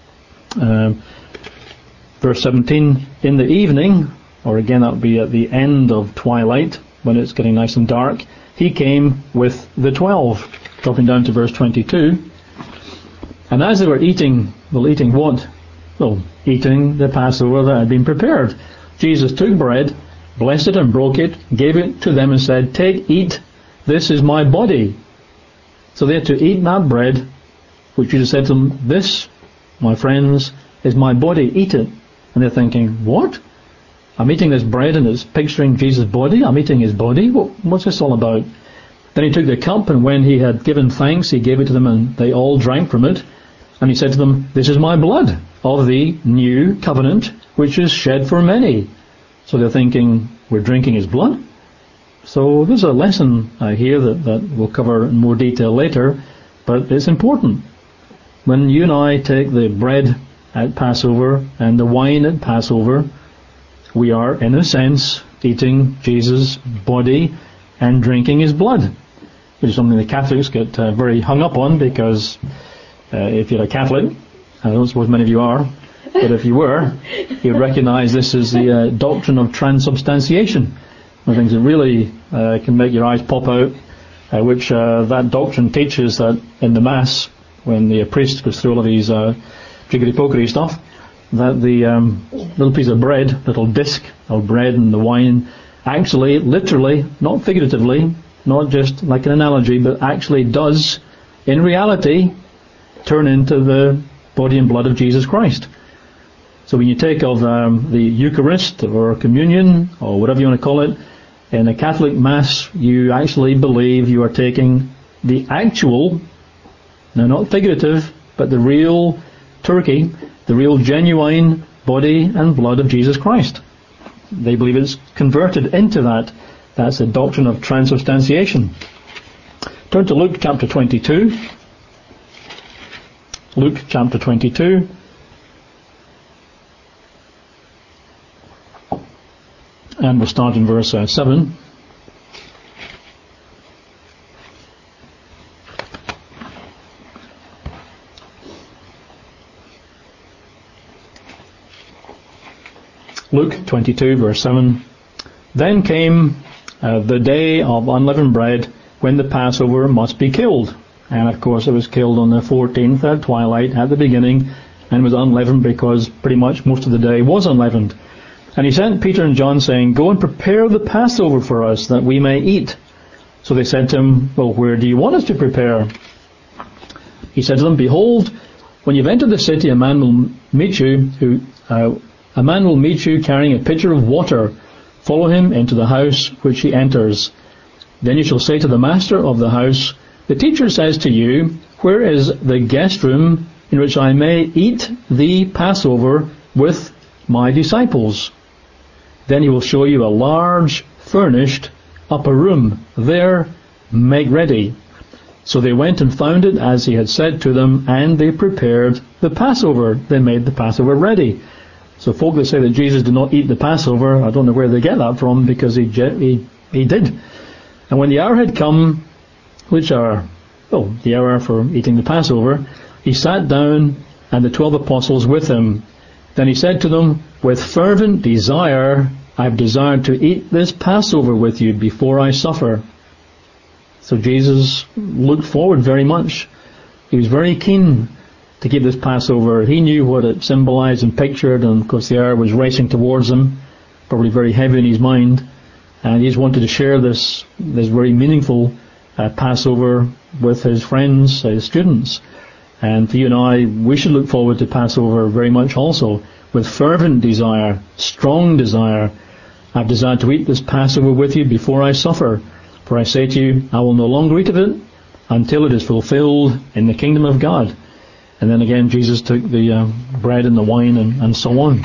Verse 17, in the evening, or again that would be at the end of twilight, when it's getting nice and dark, he came with the 12. Dropping down to verse 22. And as they were eating, eating what? Well, eating the Passover that had been prepared. Jesus took bread, blessed it and broke it, gave it to them and said, take, eat, this is my body. So they had to eat that bread, which Jesus said to them, this, my friends, is my body, eat it. And they're thinking, what? I'm eating this bread and it's picturing Jesus' body? I'm eating his body? What's this all about? Then he took the cup, and when he had given thanks, he gave it to them, and they all drank from it. And he said to them, this is my blood of the new covenant, which is shed for many. So they're thinking, we're drinking his blood? So there's a lesson here that we'll cover in more detail later, but it's important. When you and I take the bread at Passover and the wine at Passover, we are, in a sense, eating Jesus' body and drinking his blood, which is something the Catholics get very hung up on, because if you're a Catholic, I don't suppose many of you are, but if you were, you'd recognize this as the doctrine of transubstantiation. One of the things that really can make your eyes pop out, which that doctrine teaches that in the Mass, when the priest goes through all of these jiggity-pokery stuff, that the little piece of bread, little disc of bread and the wine, actually, literally, not figuratively, not just like an analogy, but actually does, in reality, turn into the body and blood of Jesus Christ. So when you take of the Eucharist or communion or whatever you want to call it, in a Catholic Mass, you actually believe you are taking the actual, now not figurative, but the real turkey, the real genuine body and blood of Jesus Christ. They believe it's converted into that. That's the doctrine of transubstantiation. Turn to Luke chapter 22. Luke chapter 22. And we'll start in verse 7. Luke 22 verse 7. Then came the day of unleavened bread, when the Passover must be killed. And of course it was killed on the 14th at twilight at the beginning, and was unleavened because pretty much most of the day was unleavened. And he sent Peter and John, saying, go and prepare the Passover for us, that we may eat. So they said to him, well, where do you want us to prepare? He said to them, behold, when you've entered the city, a man will meet you carrying a pitcher of water. Follow him into the house which he enters. Then you shall say to the master of the house, the teacher says to you, where is the guest room in which I may eat the Passover with my disciples? Then he will show you a large, furnished upper room. There, make ready. So they went and found it as he had said to them, and they prepared the Passover. They made the Passover ready. So folk that say that Jesus did not eat the Passover, I don't know where they get that from, because he did. And when the hour had come, which hour? Oh, the hour for eating the Passover, he sat down, and the 12 apostles with him. Then he said to them, with fervent desire, I have desired to eat this Passover with you before I suffer. So Jesus looked forward very much. He was very keen to keep this Passover. He knew what it symbolized and pictured, and of course the hour was racing towards him, probably very heavy in his mind, and he just wanted to share this very meaningful Passover with his friends, his students. And for you and I, we should look forward to Passover very much also, with fervent desire, strong desire. I've desired to eat this Passover with you before I suffer. For I say to you, I will no longer eat of it until it is fulfilled in the kingdom of God. And then again, Jesus took the bread and the wine and so on.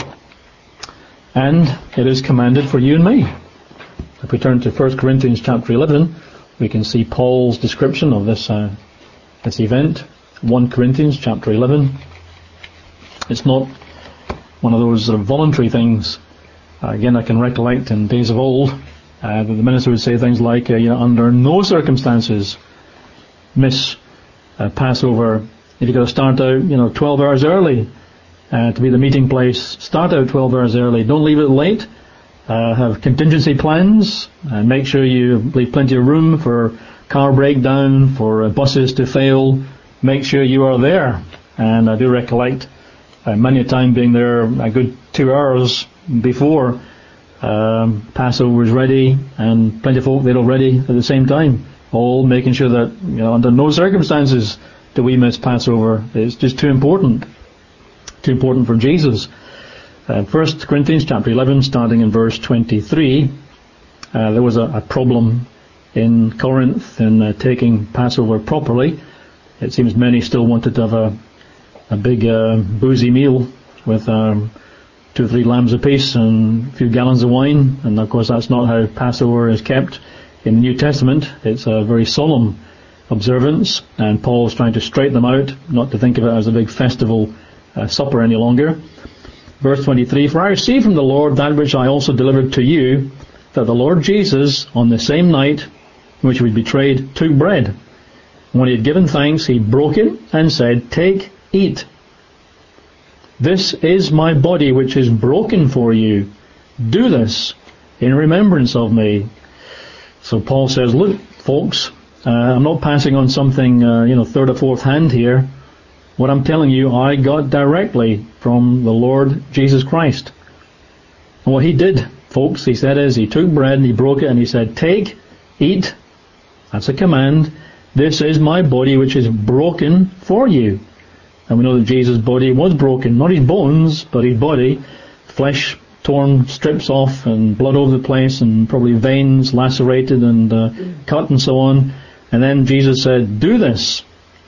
And it is commanded for you and me. If we turn to 1 Corinthians chapter 11, we can see Paul's description of this event. 1 Corinthians chapter 11. It's not one of those voluntary things. Again, I can recollect in days of old, the minister would say things like, under no circumstances miss Passover. If you've got to start out, 12 hours early to be the meeting place, start out 12 hours early. Don't leave it late. Have contingency plans and make sure you leave plenty of room for car breakdown, for buses to fail. Make sure you are there. And I do recollect many a time being there a good 2 hours before Passover was ready, and plenty of folk there already at the same time, all making sure that under no circumstances do we miss Passover. It's just too important for Jesus. 1 Corinthians chapter 11, starting in verse 23, there was a problem in Corinth in taking Passover properly. It seems many still wanted to have a big boozy meal with 2 or 3 lambs apiece and a few gallons of wine, and of course that's not how Passover is kept in the New Testament. It's a very solemn observance, and Paul's trying to straighten them out, not to think of it as a big festival supper any longer. Verse 23, for I received from the Lord that which I also delivered to you, that the Lord Jesus, on the same night in which he was betrayed, took bread. And when he had given thanks, he broke it and said, take, eat. This is my body which is broken for you. Do this in remembrance of me. So Paul says, look, folks, I'm not passing on something, third or fourth hand here. What I'm telling you, I got directly from the Lord Jesus Christ. And what he did, folks, he said is, he took bread and he broke it and he said, take, eat. That's a command. This is my body which is broken for you. And we know that Jesus' body was broken, not his bones, but his body, flesh torn strips off and blood over the place and probably veins lacerated and cut and so on. And then Jesus said, do this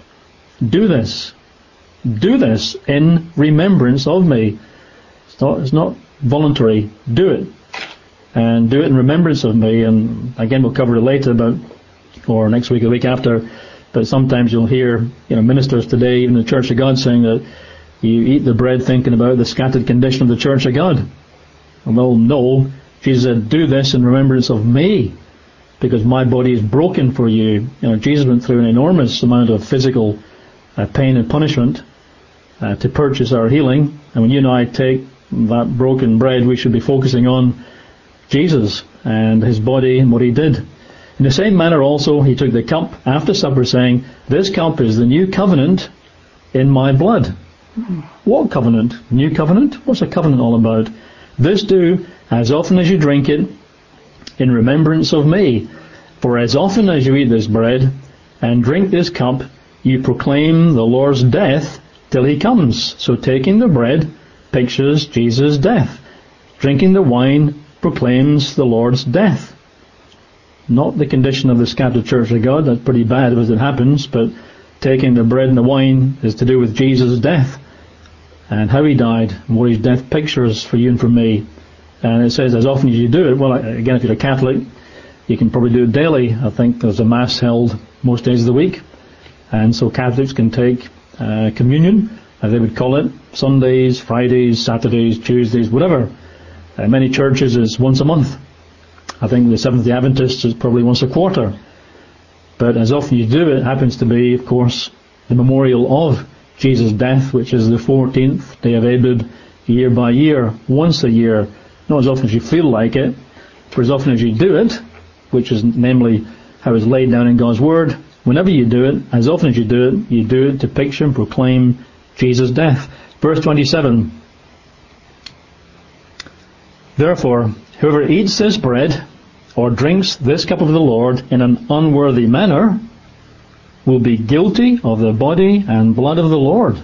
in remembrance of me. It's not voluntary. Do it. And do it in remembrance of me. And again, we'll cover it later, or next week or the week after. But sometimes you'll hear, ministers today, even in the Church of God, saying that you eat the bread thinking about the scattered condition of the Church of God. Well, no. Jesus said, do this in remembrance of me, because my body is broken for you. Jesus went through an enormous amount of physical pain and punishment to purchase our healing. And when you and I take that broken bread, we should be focusing on Jesus and his body and what he did. In the same manner also, he took the cup after supper, saying, this cup is the new covenant in my blood. What covenant? New covenant? What's a covenant all about? This do as often as you drink it in remembrance of me. For as often as you eat this bread and drink this cup, you proclaim the Lord's death till he comes. So taking the bread pictures Jesus' death. Drinking the wine proclaims the Lord's death. Not the condition of the scattered Church of God. That's pretty bad as it happens, but taking the bread and the wine is to do with Jesus' death and how he died and what his death pictures for you and for me. And it says as often as you do it, well, again, if you're a Catholic, you can probably do it daily. I think there's a Mass held most days of the week. And so Catholics can take communion, as they would call it, Sundays, Fridays, Saturdays, Tuesdays, whatever. Many churches is once a month. I think the Seventh-day Adventists is probably once a quarter. But as often you do it, happens to be, of course, the memorial of Jesus' death, which is the 14th day of Abib, year by year, once a year. Not as often as you feel like it, but as often as you do it, which is namely how it's laid down in God's Word. Whenever you do it, as often as you do it to picture and proclaim Jesus' death. Verse 27. Therefore, whoever eats this bread or drinks this cup of the Lord in an unworthy manner will be guilty of the body and blood of the Lord.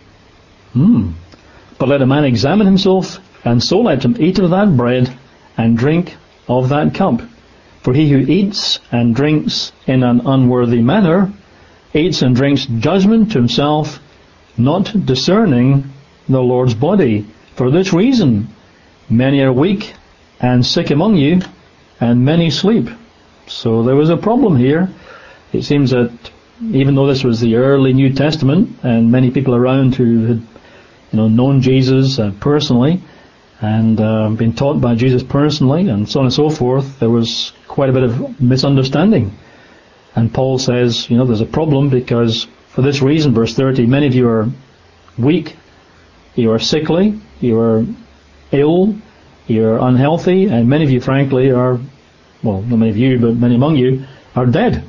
But let a man examine himself, and so let him eat of that bread and drink of that cup. For he who eats and drinks in an unworthy manner eats and drinks judgment to himself, not discerning the Lord's body. For this reason, many are weak and sick among you, and many sleep. So there was a problem here. It seems that even though this was the early New Testament, and many people around who had known Jesus personally, and been taught by Jesus personally, and so on and so forth, there was quite a bit of misunderstanding. And Paul says, there's a problem because for this reason, verse 30, many of you are weak, you are sickly, you are ill, you are unhealthy, and many of you, frankly, are, well, not many of you, but many among you, are dead.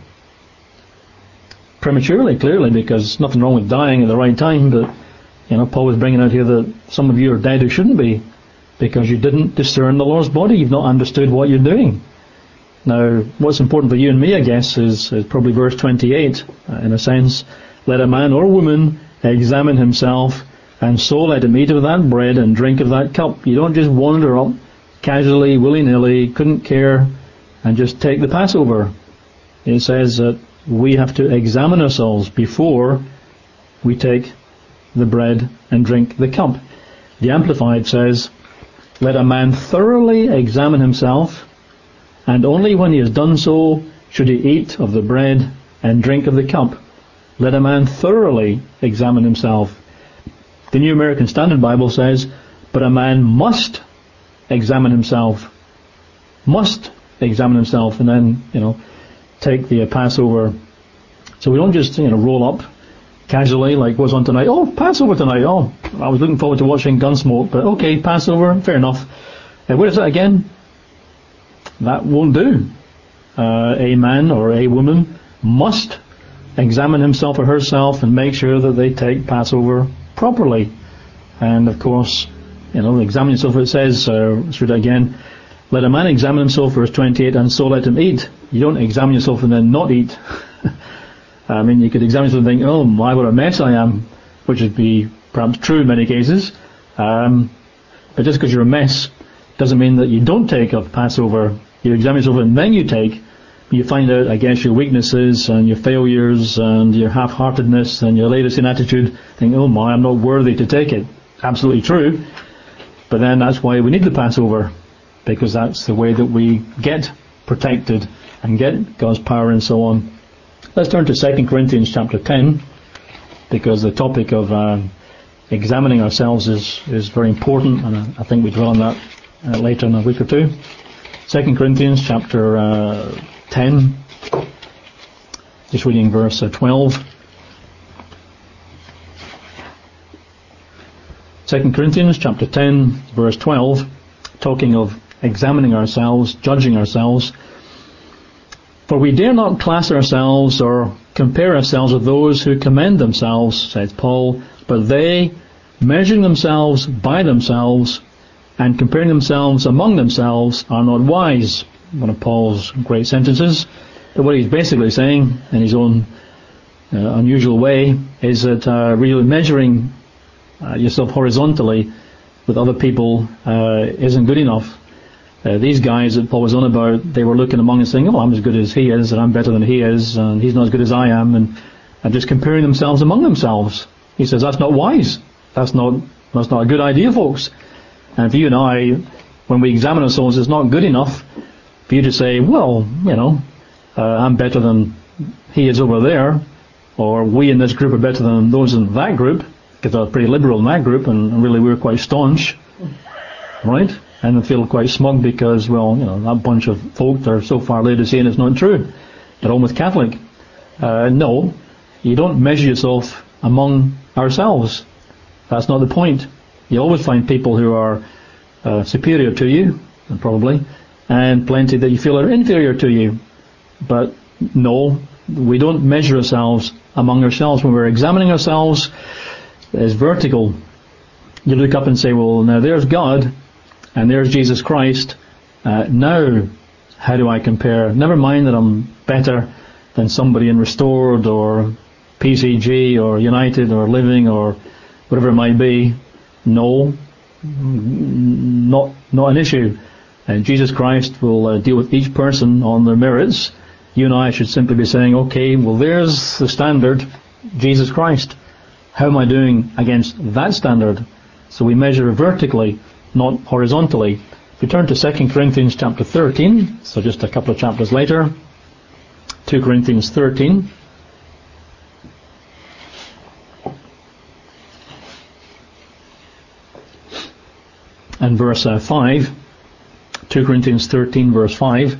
Prematurely, clearly, because nothing wrong with dying at the right time, but, Paul was bringing out here that some of you are dead who shouldn't be, because you didn't discern the Lord's body, you've not understood what you're doing. Now, what's important for you and me, I guess, is probably verse 28, in a sense. Let a man or woman examine himself, and so let him eat of that bread and drink of that cup. You don't just wander up casually, willy-nilly, couldn't care, and just take the Passover. It says that we have to examine ourselves before we take the bread and drink the cup. The Amplified says, let a man thoroughly examine himself, and only when he has done so should he eat of the bread and drink of the cup. Let a man thoroughly examine himself. The New American Standard Bible says, but a man must examine himself. Must examine himself, and then, take the Passover. So we don't just, roll up casually like what's on tonight. Oh, Passover tonight. Oh, I was looking forward to watching Gunsmoke, but okay, Passover, fair enough. Where is that again? That won't do. A man or a woman must examine himself or herself and make sure that they take Passover properly. And of course, examine yourself. It says, let's read it again. Let a man examine himself, verse 28, and so let him eat. You don't examine yourself and then not eat. I mean, you could examine yourself and think, oh my, what a mess I am, which would be perhaps true in many cases. But just because you're a mess doesn't mean that you don't take up Passover. You examine yourself and then you take. You find out, I guess, your weaknesses and your failures and your half-heartedness and your latest inattitude. Think, oh my, I'm not worthy to take it. Absolutely true. But then that's why we need the Passover, because that's the way that we get protected and get God's power and so on. Let's turn to 2 Corinthians chapter 10, because the topic of examining ourselves is very important, and I think we dwell on that later in a week or two. 2 Corinthians chapter 10, just reading verse 12. 2 Corinthians chapter 10, verse 12, talking of examining ourselves, judging ourselves. For we dare not class ourselves or compare ourselves with those who commend themselves, says Paul, but they, measuring themselves by themselves and comparing themselves among themselves, are not wise. One of Paul's great sentences. But what he's basically saying, in his own unusual way, is that really measuring yourself horizontally with other people isn't good enough. These guys that Paul was on about, they were looking among and saying, oh, I'm as good as he is, and I'm better than he is, and he's not as good as I am, and just comparing themselves among themselves. He says that's not wise. That's not a good idea, folks. And for you and I, when we examine ourselves, it's not good enough for you to say, well, I'm better than he is over there, or we in this group are better than those in that group, because they're pretty liberal in that group, and really we're quite staunch, right? And they feel quite smug because, that bunch of folk are so far later saying it's not true. They're almost Catholic. No, you don't measure yourself among ourselves. That's not the point. You always find people who are superior to you, probably, and plenty that you feel are inferior to you. But No, we don't measure ourselves among ourselves. When we're examining ourselves, it's vertical. You look up and say, well, now there's God, and there's Jesus Christ. Now, how do I compare? Never mind that I'm better than somebody in Restored or PCG or United or Living or whatever it might be. No, not an issue. And Jesus Christ will deal with each person on their merits. You and I should simply be saying, okay, well there's the standard, Jesus Christ. How am I doing against that standard? So we measure vertically, not horizontally. If we turn to 2 Corinthians chapter 13, so just a couple of chapters later, 2 Corinthians 13. And verse 5, 2 Corinthians 13 verse 5,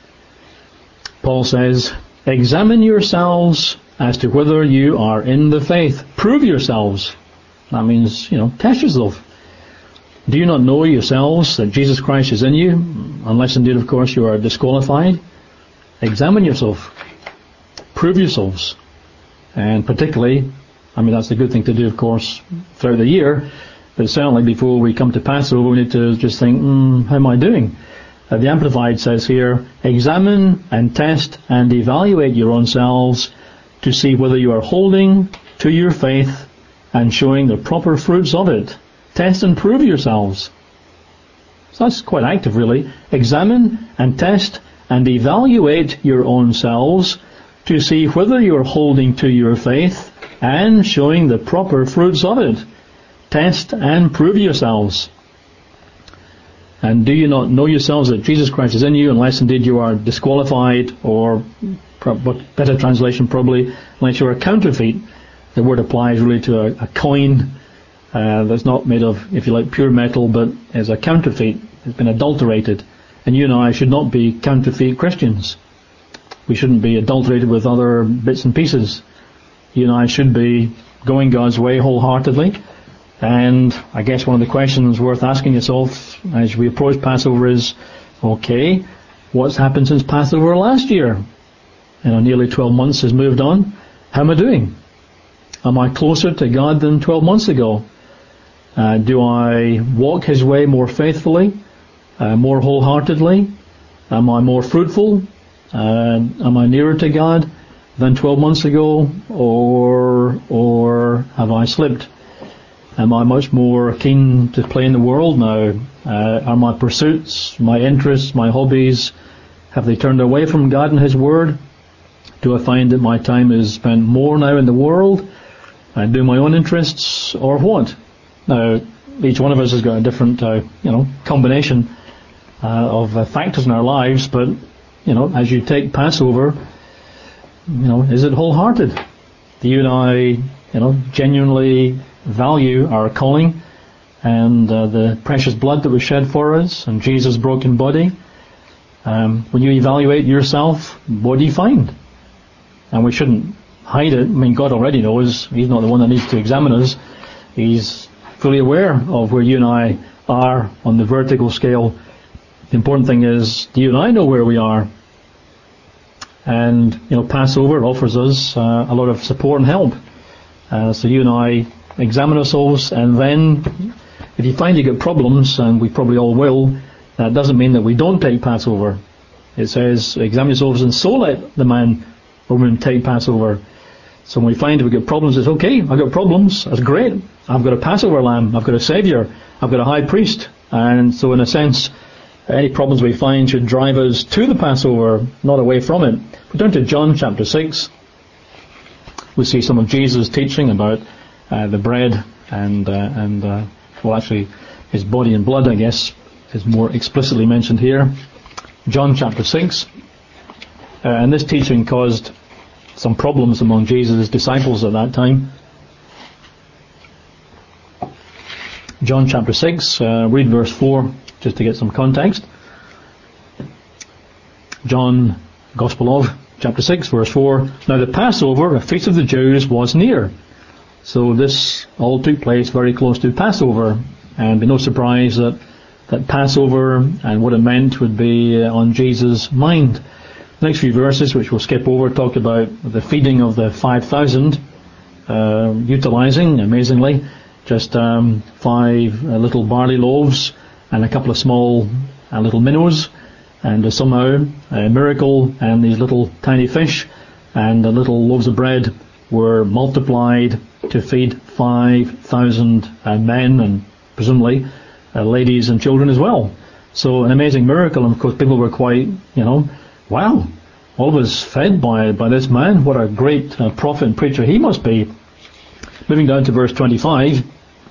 Paul says, examine yourselves as to whether you are in the faith. Prove yourselves. That means, test yourself. Do you not know yourselves that Jesus Christ is in you? Unless indeed, of course, you are disqualified. Examine yourself. Prove yourselves. And particularly, that's a good thing to do, of course, throughout the year. But certainly before we come to Passover, we need to just think, how am I doing? The Amplified says here, examine and test and evaluate your own selves to see whether you are holding to your faith and showing the proper fruits of it. Test and prove yourselves. So that's quite active, really. Examine and test and evaluate your own selves to see whether you are holding to your faith and showing the proper fruits of it. Test and prove yourselves. And do you not know yourselves that Jesus Christ is in you, unless indeed you are disqualified, or better translation probably, unless you are a counterfeit. The word applies really to a coin that's not made of, if you like, pure metal, but is a counterfeit. It's been adulterated. And you and I should not be counterfeit Christians. We shouldn't be adulterated with other bits and pieces. You and I should be going God's way wholeheartedly. And I guess one of the questions worth asking yourself as we approach Passover is, okay, what's happened since Passover last year? Nearly 12 months has moved on. How am I doing? Am I closer to God than 12 months ago? Do I walk His way more faithfully, more wholeheartedly? Am I more fruitful? Am I nearer to God than 12 months ago? Or have I slipped? Am I much more keen to play in the world now? Are my pursuits, my interests, my hobbies, have they turned away from God and His Word? Do I find that my time is spent more now in the world and doing my own interests, or what? Now, each one of us has got a different, combination of factors in our lives, but, as you take Passover, is it wholehearted? Do you and I, genuinely value our calling and the precious blood that was shed for us and Jesus' broken body? When you evaluate yourself, what do you find? And we shouldn't hide it. God already knows. He's not the one that needs to examine us. He's fully aware of where you and I are on the vertical scale. The important thing is, do you and I know where we are? And, Passover offers us a lot of support and help. So you and I examine ourselves, and then if you find you get problems, and we probably all will, that doesn't mean that we don't take Passover. It says, examine yourselves and so let the man or woman take Passover. So when we find we get problems, it's okay, I've got problems, that's great. I've got a Passover lamb, I've got a Saviour, I've got a high priest. And so in a sense, any problems we find should drive us to the Passover, not away from it. If we turn to John chapter 6, we see some of Jesus' teaching about the bread and actually His body and blood, I guess, is more explicitly mentioned here. John chapter 6. And this teaching caused some problems among Jesus' disciples at that time. John chapter 6, read verse 4, just to get some context. John, Gospel of, chapter 6, verse 4. Now the Passover, a feast of the Jews, was near. So this all took place very close to Passover, and be no surprise that Passover and what it meant would be on Jesus' mind. next few verses, which we'll skip over, talk about the feeding of the 5,000, utilizing, amazingly, just 5 little barley loaves and a couple of small little minnows, and somehow a miracle, and these little tiny fish and the little loaves of bread were multiplied to feed 5,000 men, and presumably ladies and children as well. So an amazing miracle, and of course people were quite, wow, all of us fed by this man. What a great prophet and preacher he must be. Moving down to verse 25.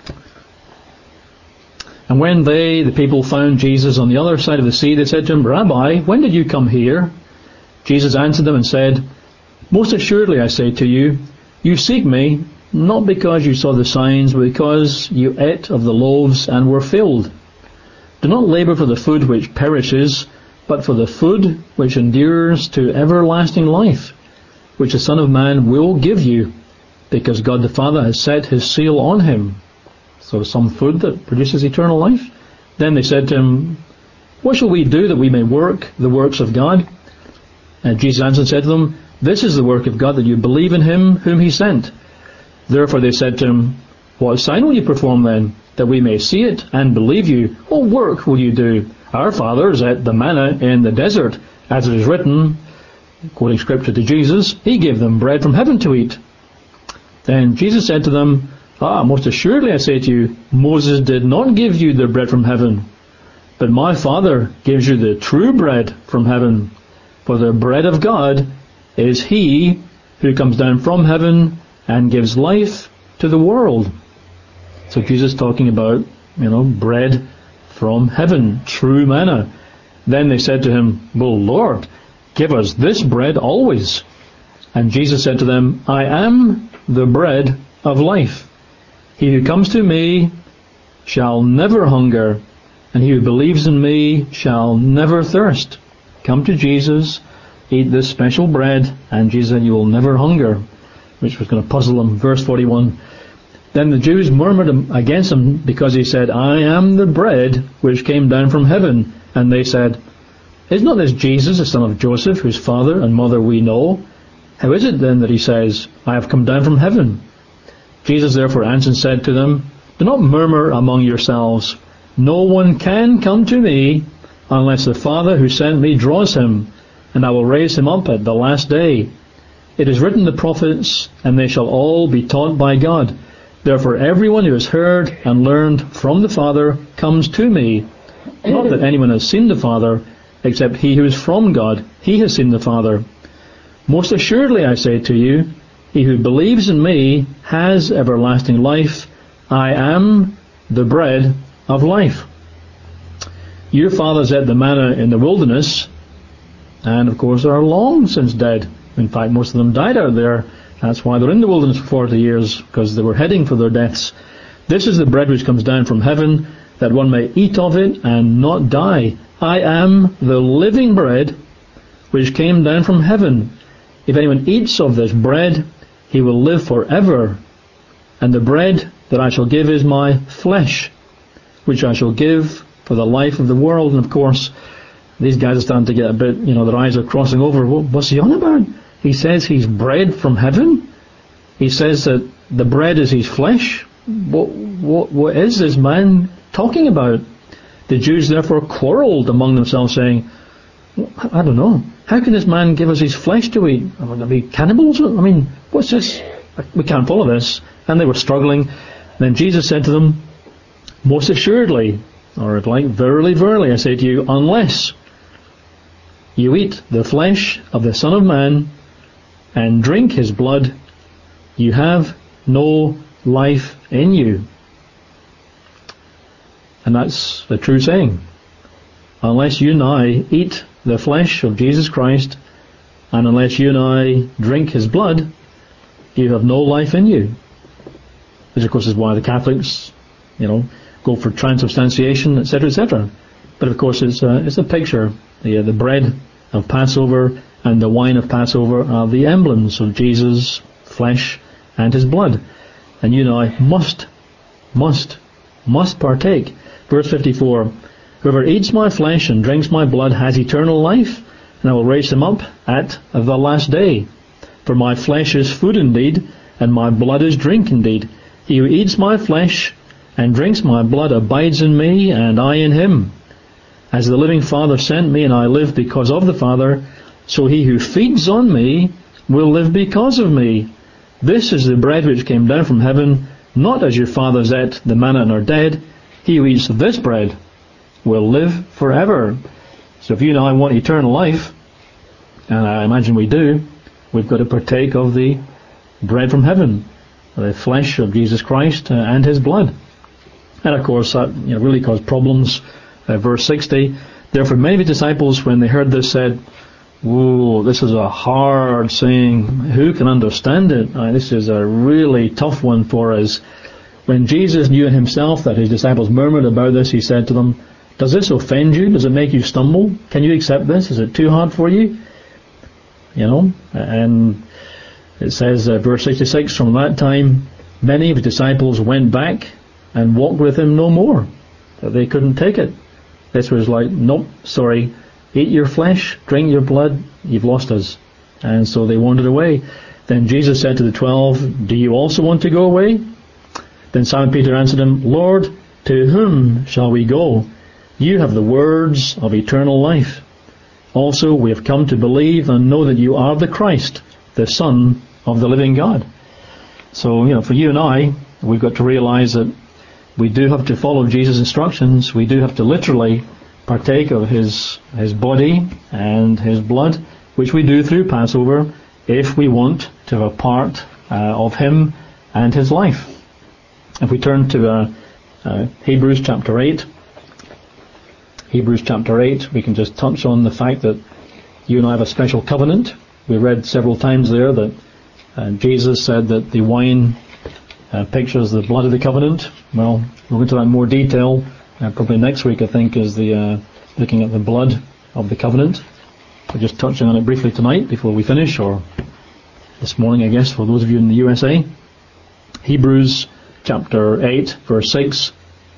And when the people, found Jesus on the other side of the sea, they said to him, Rabbi, when did you come here? Jesus answered them and said, Most assuredly I say to you, you seek me, not because you saw the signs, but because you ate of the loaves and were filled. Do not labor for the food which perishes, but for the food which endures to everlasting life, which the Son of Man will give you, because God the Father has set his seal on him. So some food that produces eternal life. Then they said to him, What shall we do that we may work the works of God? And Jesus answered and said to them, This is the work of God, that you believe in him whom he sent. Therefore they said to him, What sign will you perform then, that we may see it and believe you? What work will you do? Our fathers ate the manna in the desert, as it is written, quoting scripture to Jesus, he gave them bread from heaven to eat. Then Jesus said to them, most assuredly I say to you, Moses did not give you the bread from heaven, but my Father gives you the true bread from heaven. For the bread of God is he who comes down from heaven and gives life to the world. So Jesus talking about, bread from heaven, true manna. Then they said to him, Well, Lord, give us this bread always. And Jesus said to them, I am the bread of life. He who comes to me shall never hunger, and he who believes in me shall never thirst. Come to Jesus, eat this special bread, and Jesus said, you will never hunger, which was going to puzzle them. Verse 41. Then the Jews murmured against him because he said, I am the bread which came down from heaven. And they said, Is not this Jesus, the son of Joseph, whose father and mother we know? How is it then that he says, I have come down from heaven? Jesus therefore answered and said to them, Do not murmur among yourselves. No one can come to me unless the Father who sent me draws him, and I will raise him up at the last day. It is written in the prophets, and they shall all be taught by God. Therefore everyone who has heard and learned from the Father comes to me. Not that anyone has seen the Father, except he who is from God. He has seen the Father. Most assuredly I say to you, he who believes in me has everlasting life. I am the bread of life. Your fathers ate the manna in the wilderness, and of course are long since dead. In fact, most of them died out there. That's why they're in the wilderness for 40 years, because they were heading for their deaths. This is the bread which comes down from heaven, that one may eat of it and not die. I am the living bread which came down from heaven. If anyone eats of this bread, he will live forever. And the bread that I shall give is my flesh, which I shall give for the life of the world. And of course, these guys are starting to get a bit, their eyes are crossing over. What's he on about? He says he's bread from heaven. He says that the bread is his flesh. What is this man talking about? The Jews therefore quarrelled among themselves, saying, I don't know, how can this man give us his flesh to eat? Are we cannibals? What's this? We can't follow this. And they were struggling. Then Jesus said to them, Most assuredly, or verily, verily, I say to you, unless you eat the flesh of the Son of Man and drink his blood, you have no life in you. And that's the true saying. Unless you and I eat the flesh of Jesus Christ, and unless you and I drink his blood, you have no life in you. Which of course is why the Catholics, go for transubstantiation, etc., etc. But of course it's a picture. The bread of Passover and the wine of Passover are the emblems of Jesus' flesh and his blood. And you and I must partake. Verse 54, Whoever eats my flesh and drinks my blood has eternal life, and I will raise him up at the last day. For my flesh is food indeed, and my blood is drink indeed. He who eats my flesh and drinks my blood abides in me, and I in him. As the living Father sent me, and I live because of the Father, so he who feeds on me will live because of me. This is the bread which came down from heaven, not as your fathers ate the manna and are dead. He who eats this bread will live forever. So if you and I want eternal life, and I imagine we do, we've got to partake of the bread from heaven, the flesh of Jesus Christ and his blood. And of course that really caused problems. Verse 60, therefore many of his disciples, when they heard this, said, "Whoa, this is a hard saying. Who can understand it?" This is a really tough one for us. When Jesus knew in himself that his disciples murmured about this, he said to them, "Does this offend you? Does it make you stumble? Can you accept this? Is it too hard for you?" And it says, verse 66, from that time many of his disciples went back and walked with him no more. That they couldn't take it. This was like, nope, sorry, eat your flesh, drink your blood, you've lost us. And so they wandered away. Then Jesus said to the 12, "Do you also want to go away?" Then Simon Peter answered him, "Lord, to whom shall we go? You have the words of eternal life. Also we have come to believe and know that you are the Christ, the Son of the living God." So, for you and I, we've got to realize that we do have to follow Jesus' instructions. We do have to literally partake of his body and his blood, which we do through Passover, if we want to have a part of him and his life. If we turn to Hebrews chapter 8, we can just touch on the fact that you and I have a special covenant. We read several times there that Jesus said that the wine pictures the blood of the covenant. Well, we'll go into that in more detail. Probably next week, I think, is the looking at the blood of the covenant. We're just touching on it briefly tonight before we finish, or this morning, I guess, for those of you in the USA. Hebrews chapter 8, verse 6.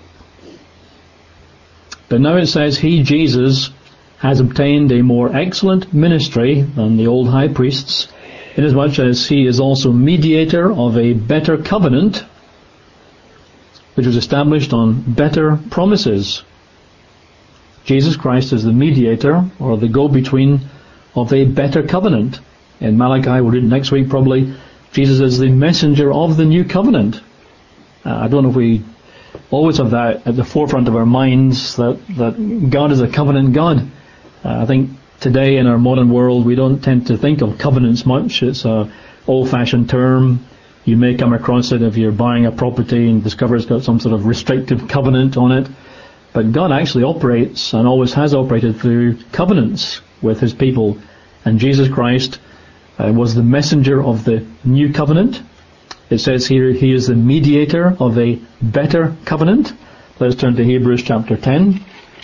But now it says, "He, Jesus, has obtained a more excellent ministry than the old high priests, inasmuch as he is also mediator of a better covenant, which was established on better promises." Jesus Christ is the mediator, or the go-between, of a better covenant. In Malachi, we'll read it next week probably, Jesus is the messenger of the new covenant. I don't know if we always have that at the forefront of our minds, that God is a covenant God. I think today in our modern world we don't tend to think of covenants much. It's a old-fashioned term. You may come across it if you're buying a property and discover it's got some sort of restrictive covenant on it. But God actually operates, and always has operated, through covenants with his people. And Jesus Christ was the messenger of the new covenant. It says here he is the mediator of a better covenant. Let's turn to Hebrews chapter 10.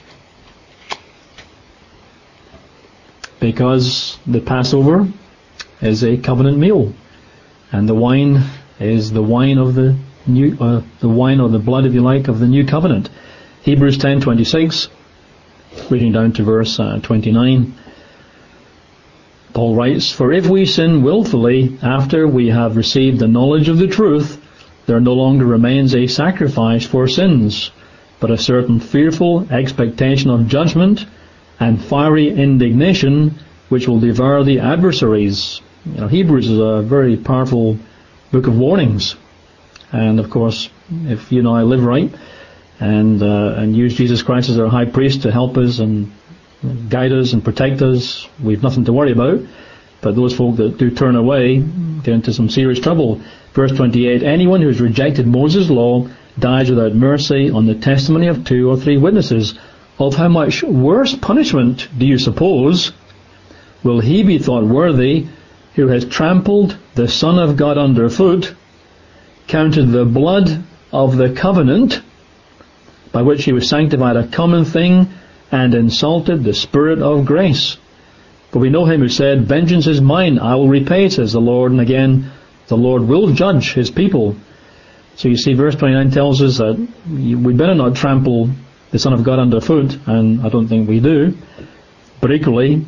Because the Passover is a covenant meal, and the wine is the wine of the new, the wine or the blood, if you like, of the new covenant. Hebrews 10:26, reading down to verse 29. Paul writes, "For if we sin willfully after we have received the knowledge of the truth, there no longer remains a sacrifice for sins, but a certain fearful expectation of judgment and fiery indignation which will devour the adversaries." Hebrews is a very powerful book of warnings. And of course, if you and I live right and use Jesus Christ as our high priest to help us and guide us and protect us, we've nothing to worry about. But those folk that do turn away get into some serious trouble. Verse 28, "Anyone who has rejected Moses' law dies without mercy on the testimony of 2 or 3 witnesses. Of how much worse punishment, do you suppose, will he be thought worthy who has trampled the Son of God underfoot, counted the blood of the covenant by which he was sanctified a common thing, and insulted the Spirit of grace? For we know him who said, 'Vengeance is mine, I will repay, says the Lord.' And again, the Lord will judge his people." So you see, verse 29 tells us that we better not trample the Son of God underfoot, and I don't think we do. But equally,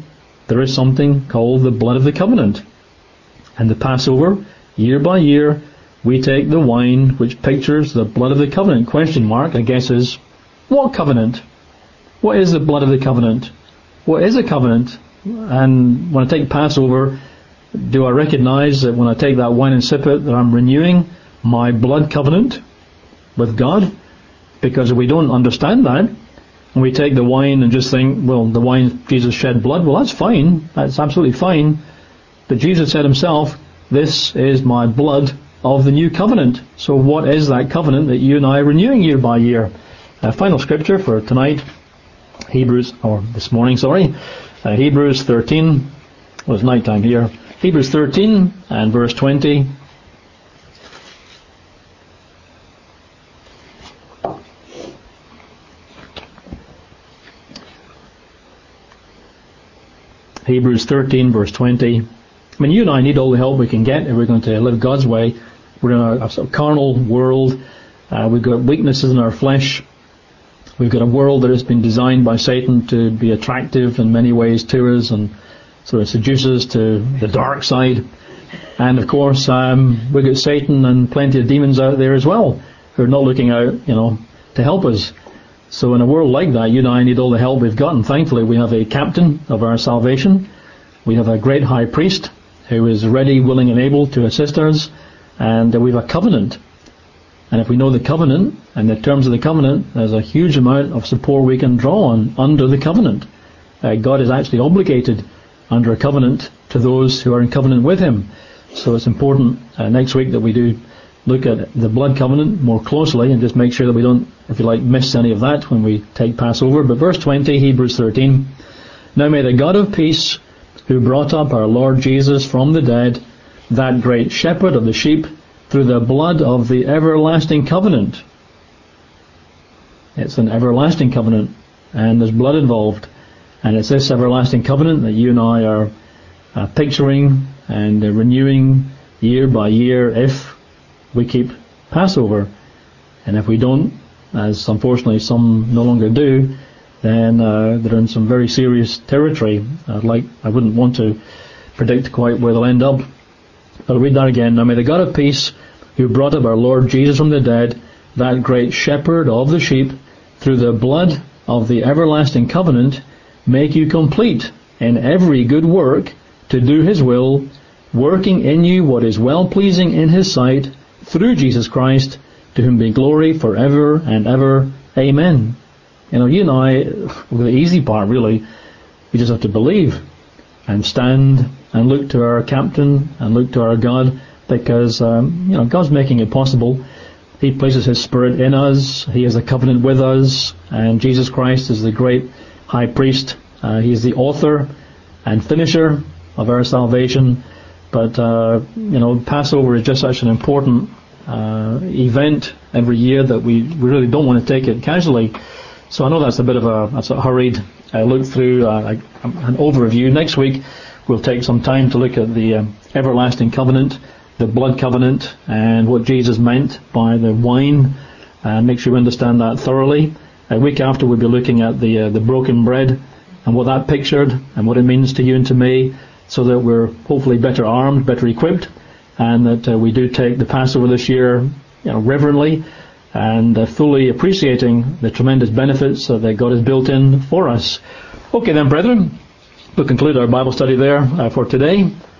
there is something called the blood of the covenant. And the Passover, year by year, we take the wine which pictures the blood of the covenant. Question mark, I guess, is what covenant? What is the blood of the covenant? What is a covenant? And when I take Passover, do I recognize that when I take that wine and sip it, that I'm renewing my blood covenant with God? Because if we don't understand that, and we take the wine and just think, well, the wine, Jesus shed blood, well, that's fine. That's absolutely fine. But Jesus said himself, this is my blood of the new covenant. So what is that covenant that you and I are renewing year by year? Final scripture for tonight, Hebrews 13. Well, it's night time here. Hebrews 13 and verse 20. Hebrews 13 verse 20. I mean, you and I need all the help we can get if we're going to live God's way. We're in a sort of carnal world. We've got weaknesses in our flesh. We've got a world that has been designed by Satan to be attractive in many ways to us and sort of seduce us to the dark side. And of course, we've got Satan and plenty of demons out there as well who are not looking out, to help us. So in a world like that, you and I need all the help we've got. And thankfully, we have a captain of our salvation. We have a great high priest who is ready, willing, and able to assist us. And we have a covenant. And if we know the covenant and the terms of the covenant, there's a huge amount of support we can draw on under the covenant. God is actually obligated under a covenant to those who are in covenant with him. So it's important next week that we do look at the blood covenant more closely and just make sure that we don't, if you like, miss any of that when we take Passover. But verse 20, Hebrews 13. Now may the God of peace, who brought up our Lord Jesus from the dead, that great shepherd of the sheep, through the blood of the everlasting covenant. It's an everlasting covenant, and there's blood involved. And it's this everlasting covenant that you and I are picturing and renewing year by year if we keep Passover. And if we don't, as unfortunately some no longer do, then they're in some very serious territory. I wouldn't want to predict quite where they'll end up. I'll read that again. Now may the God of peace, who brought up our Lord Jesus from the dead, that great shepherd of the sheep, through the blood of the everlasting covenant, make you complete in every good work to do his will, working in you what is well-pleasing in his sight, through Jesus Christ, to whom be glory forever and ever. Amen. You and I, the easy part really, we just have to believe and stand and look to our captain and look to our God, because God's making it possible. He places his Spirit in us. He has a covenant with us, and Jesus Christ is the great high priest. He is the author and finisher of our salvation. But Passover is just such an important event every year that we really don't want to take it casually. So I know that's a bit of a hurried look through an overview. Next week we'll take some time to look at the everlasting covenant, the blood covenant, and what Jesus meant by the wine, and make sure we understand that thoroughly. A week after we'll be looking at the broken bread and what that pictured and what it means to you and to me, so that we're hopefully better armed, better equipped, and that we do take the Passover this year reverently and fully appreciating the tremendous benefits that God has built in for us. Okay then, brethren, we'll conclude our Bible study there for today.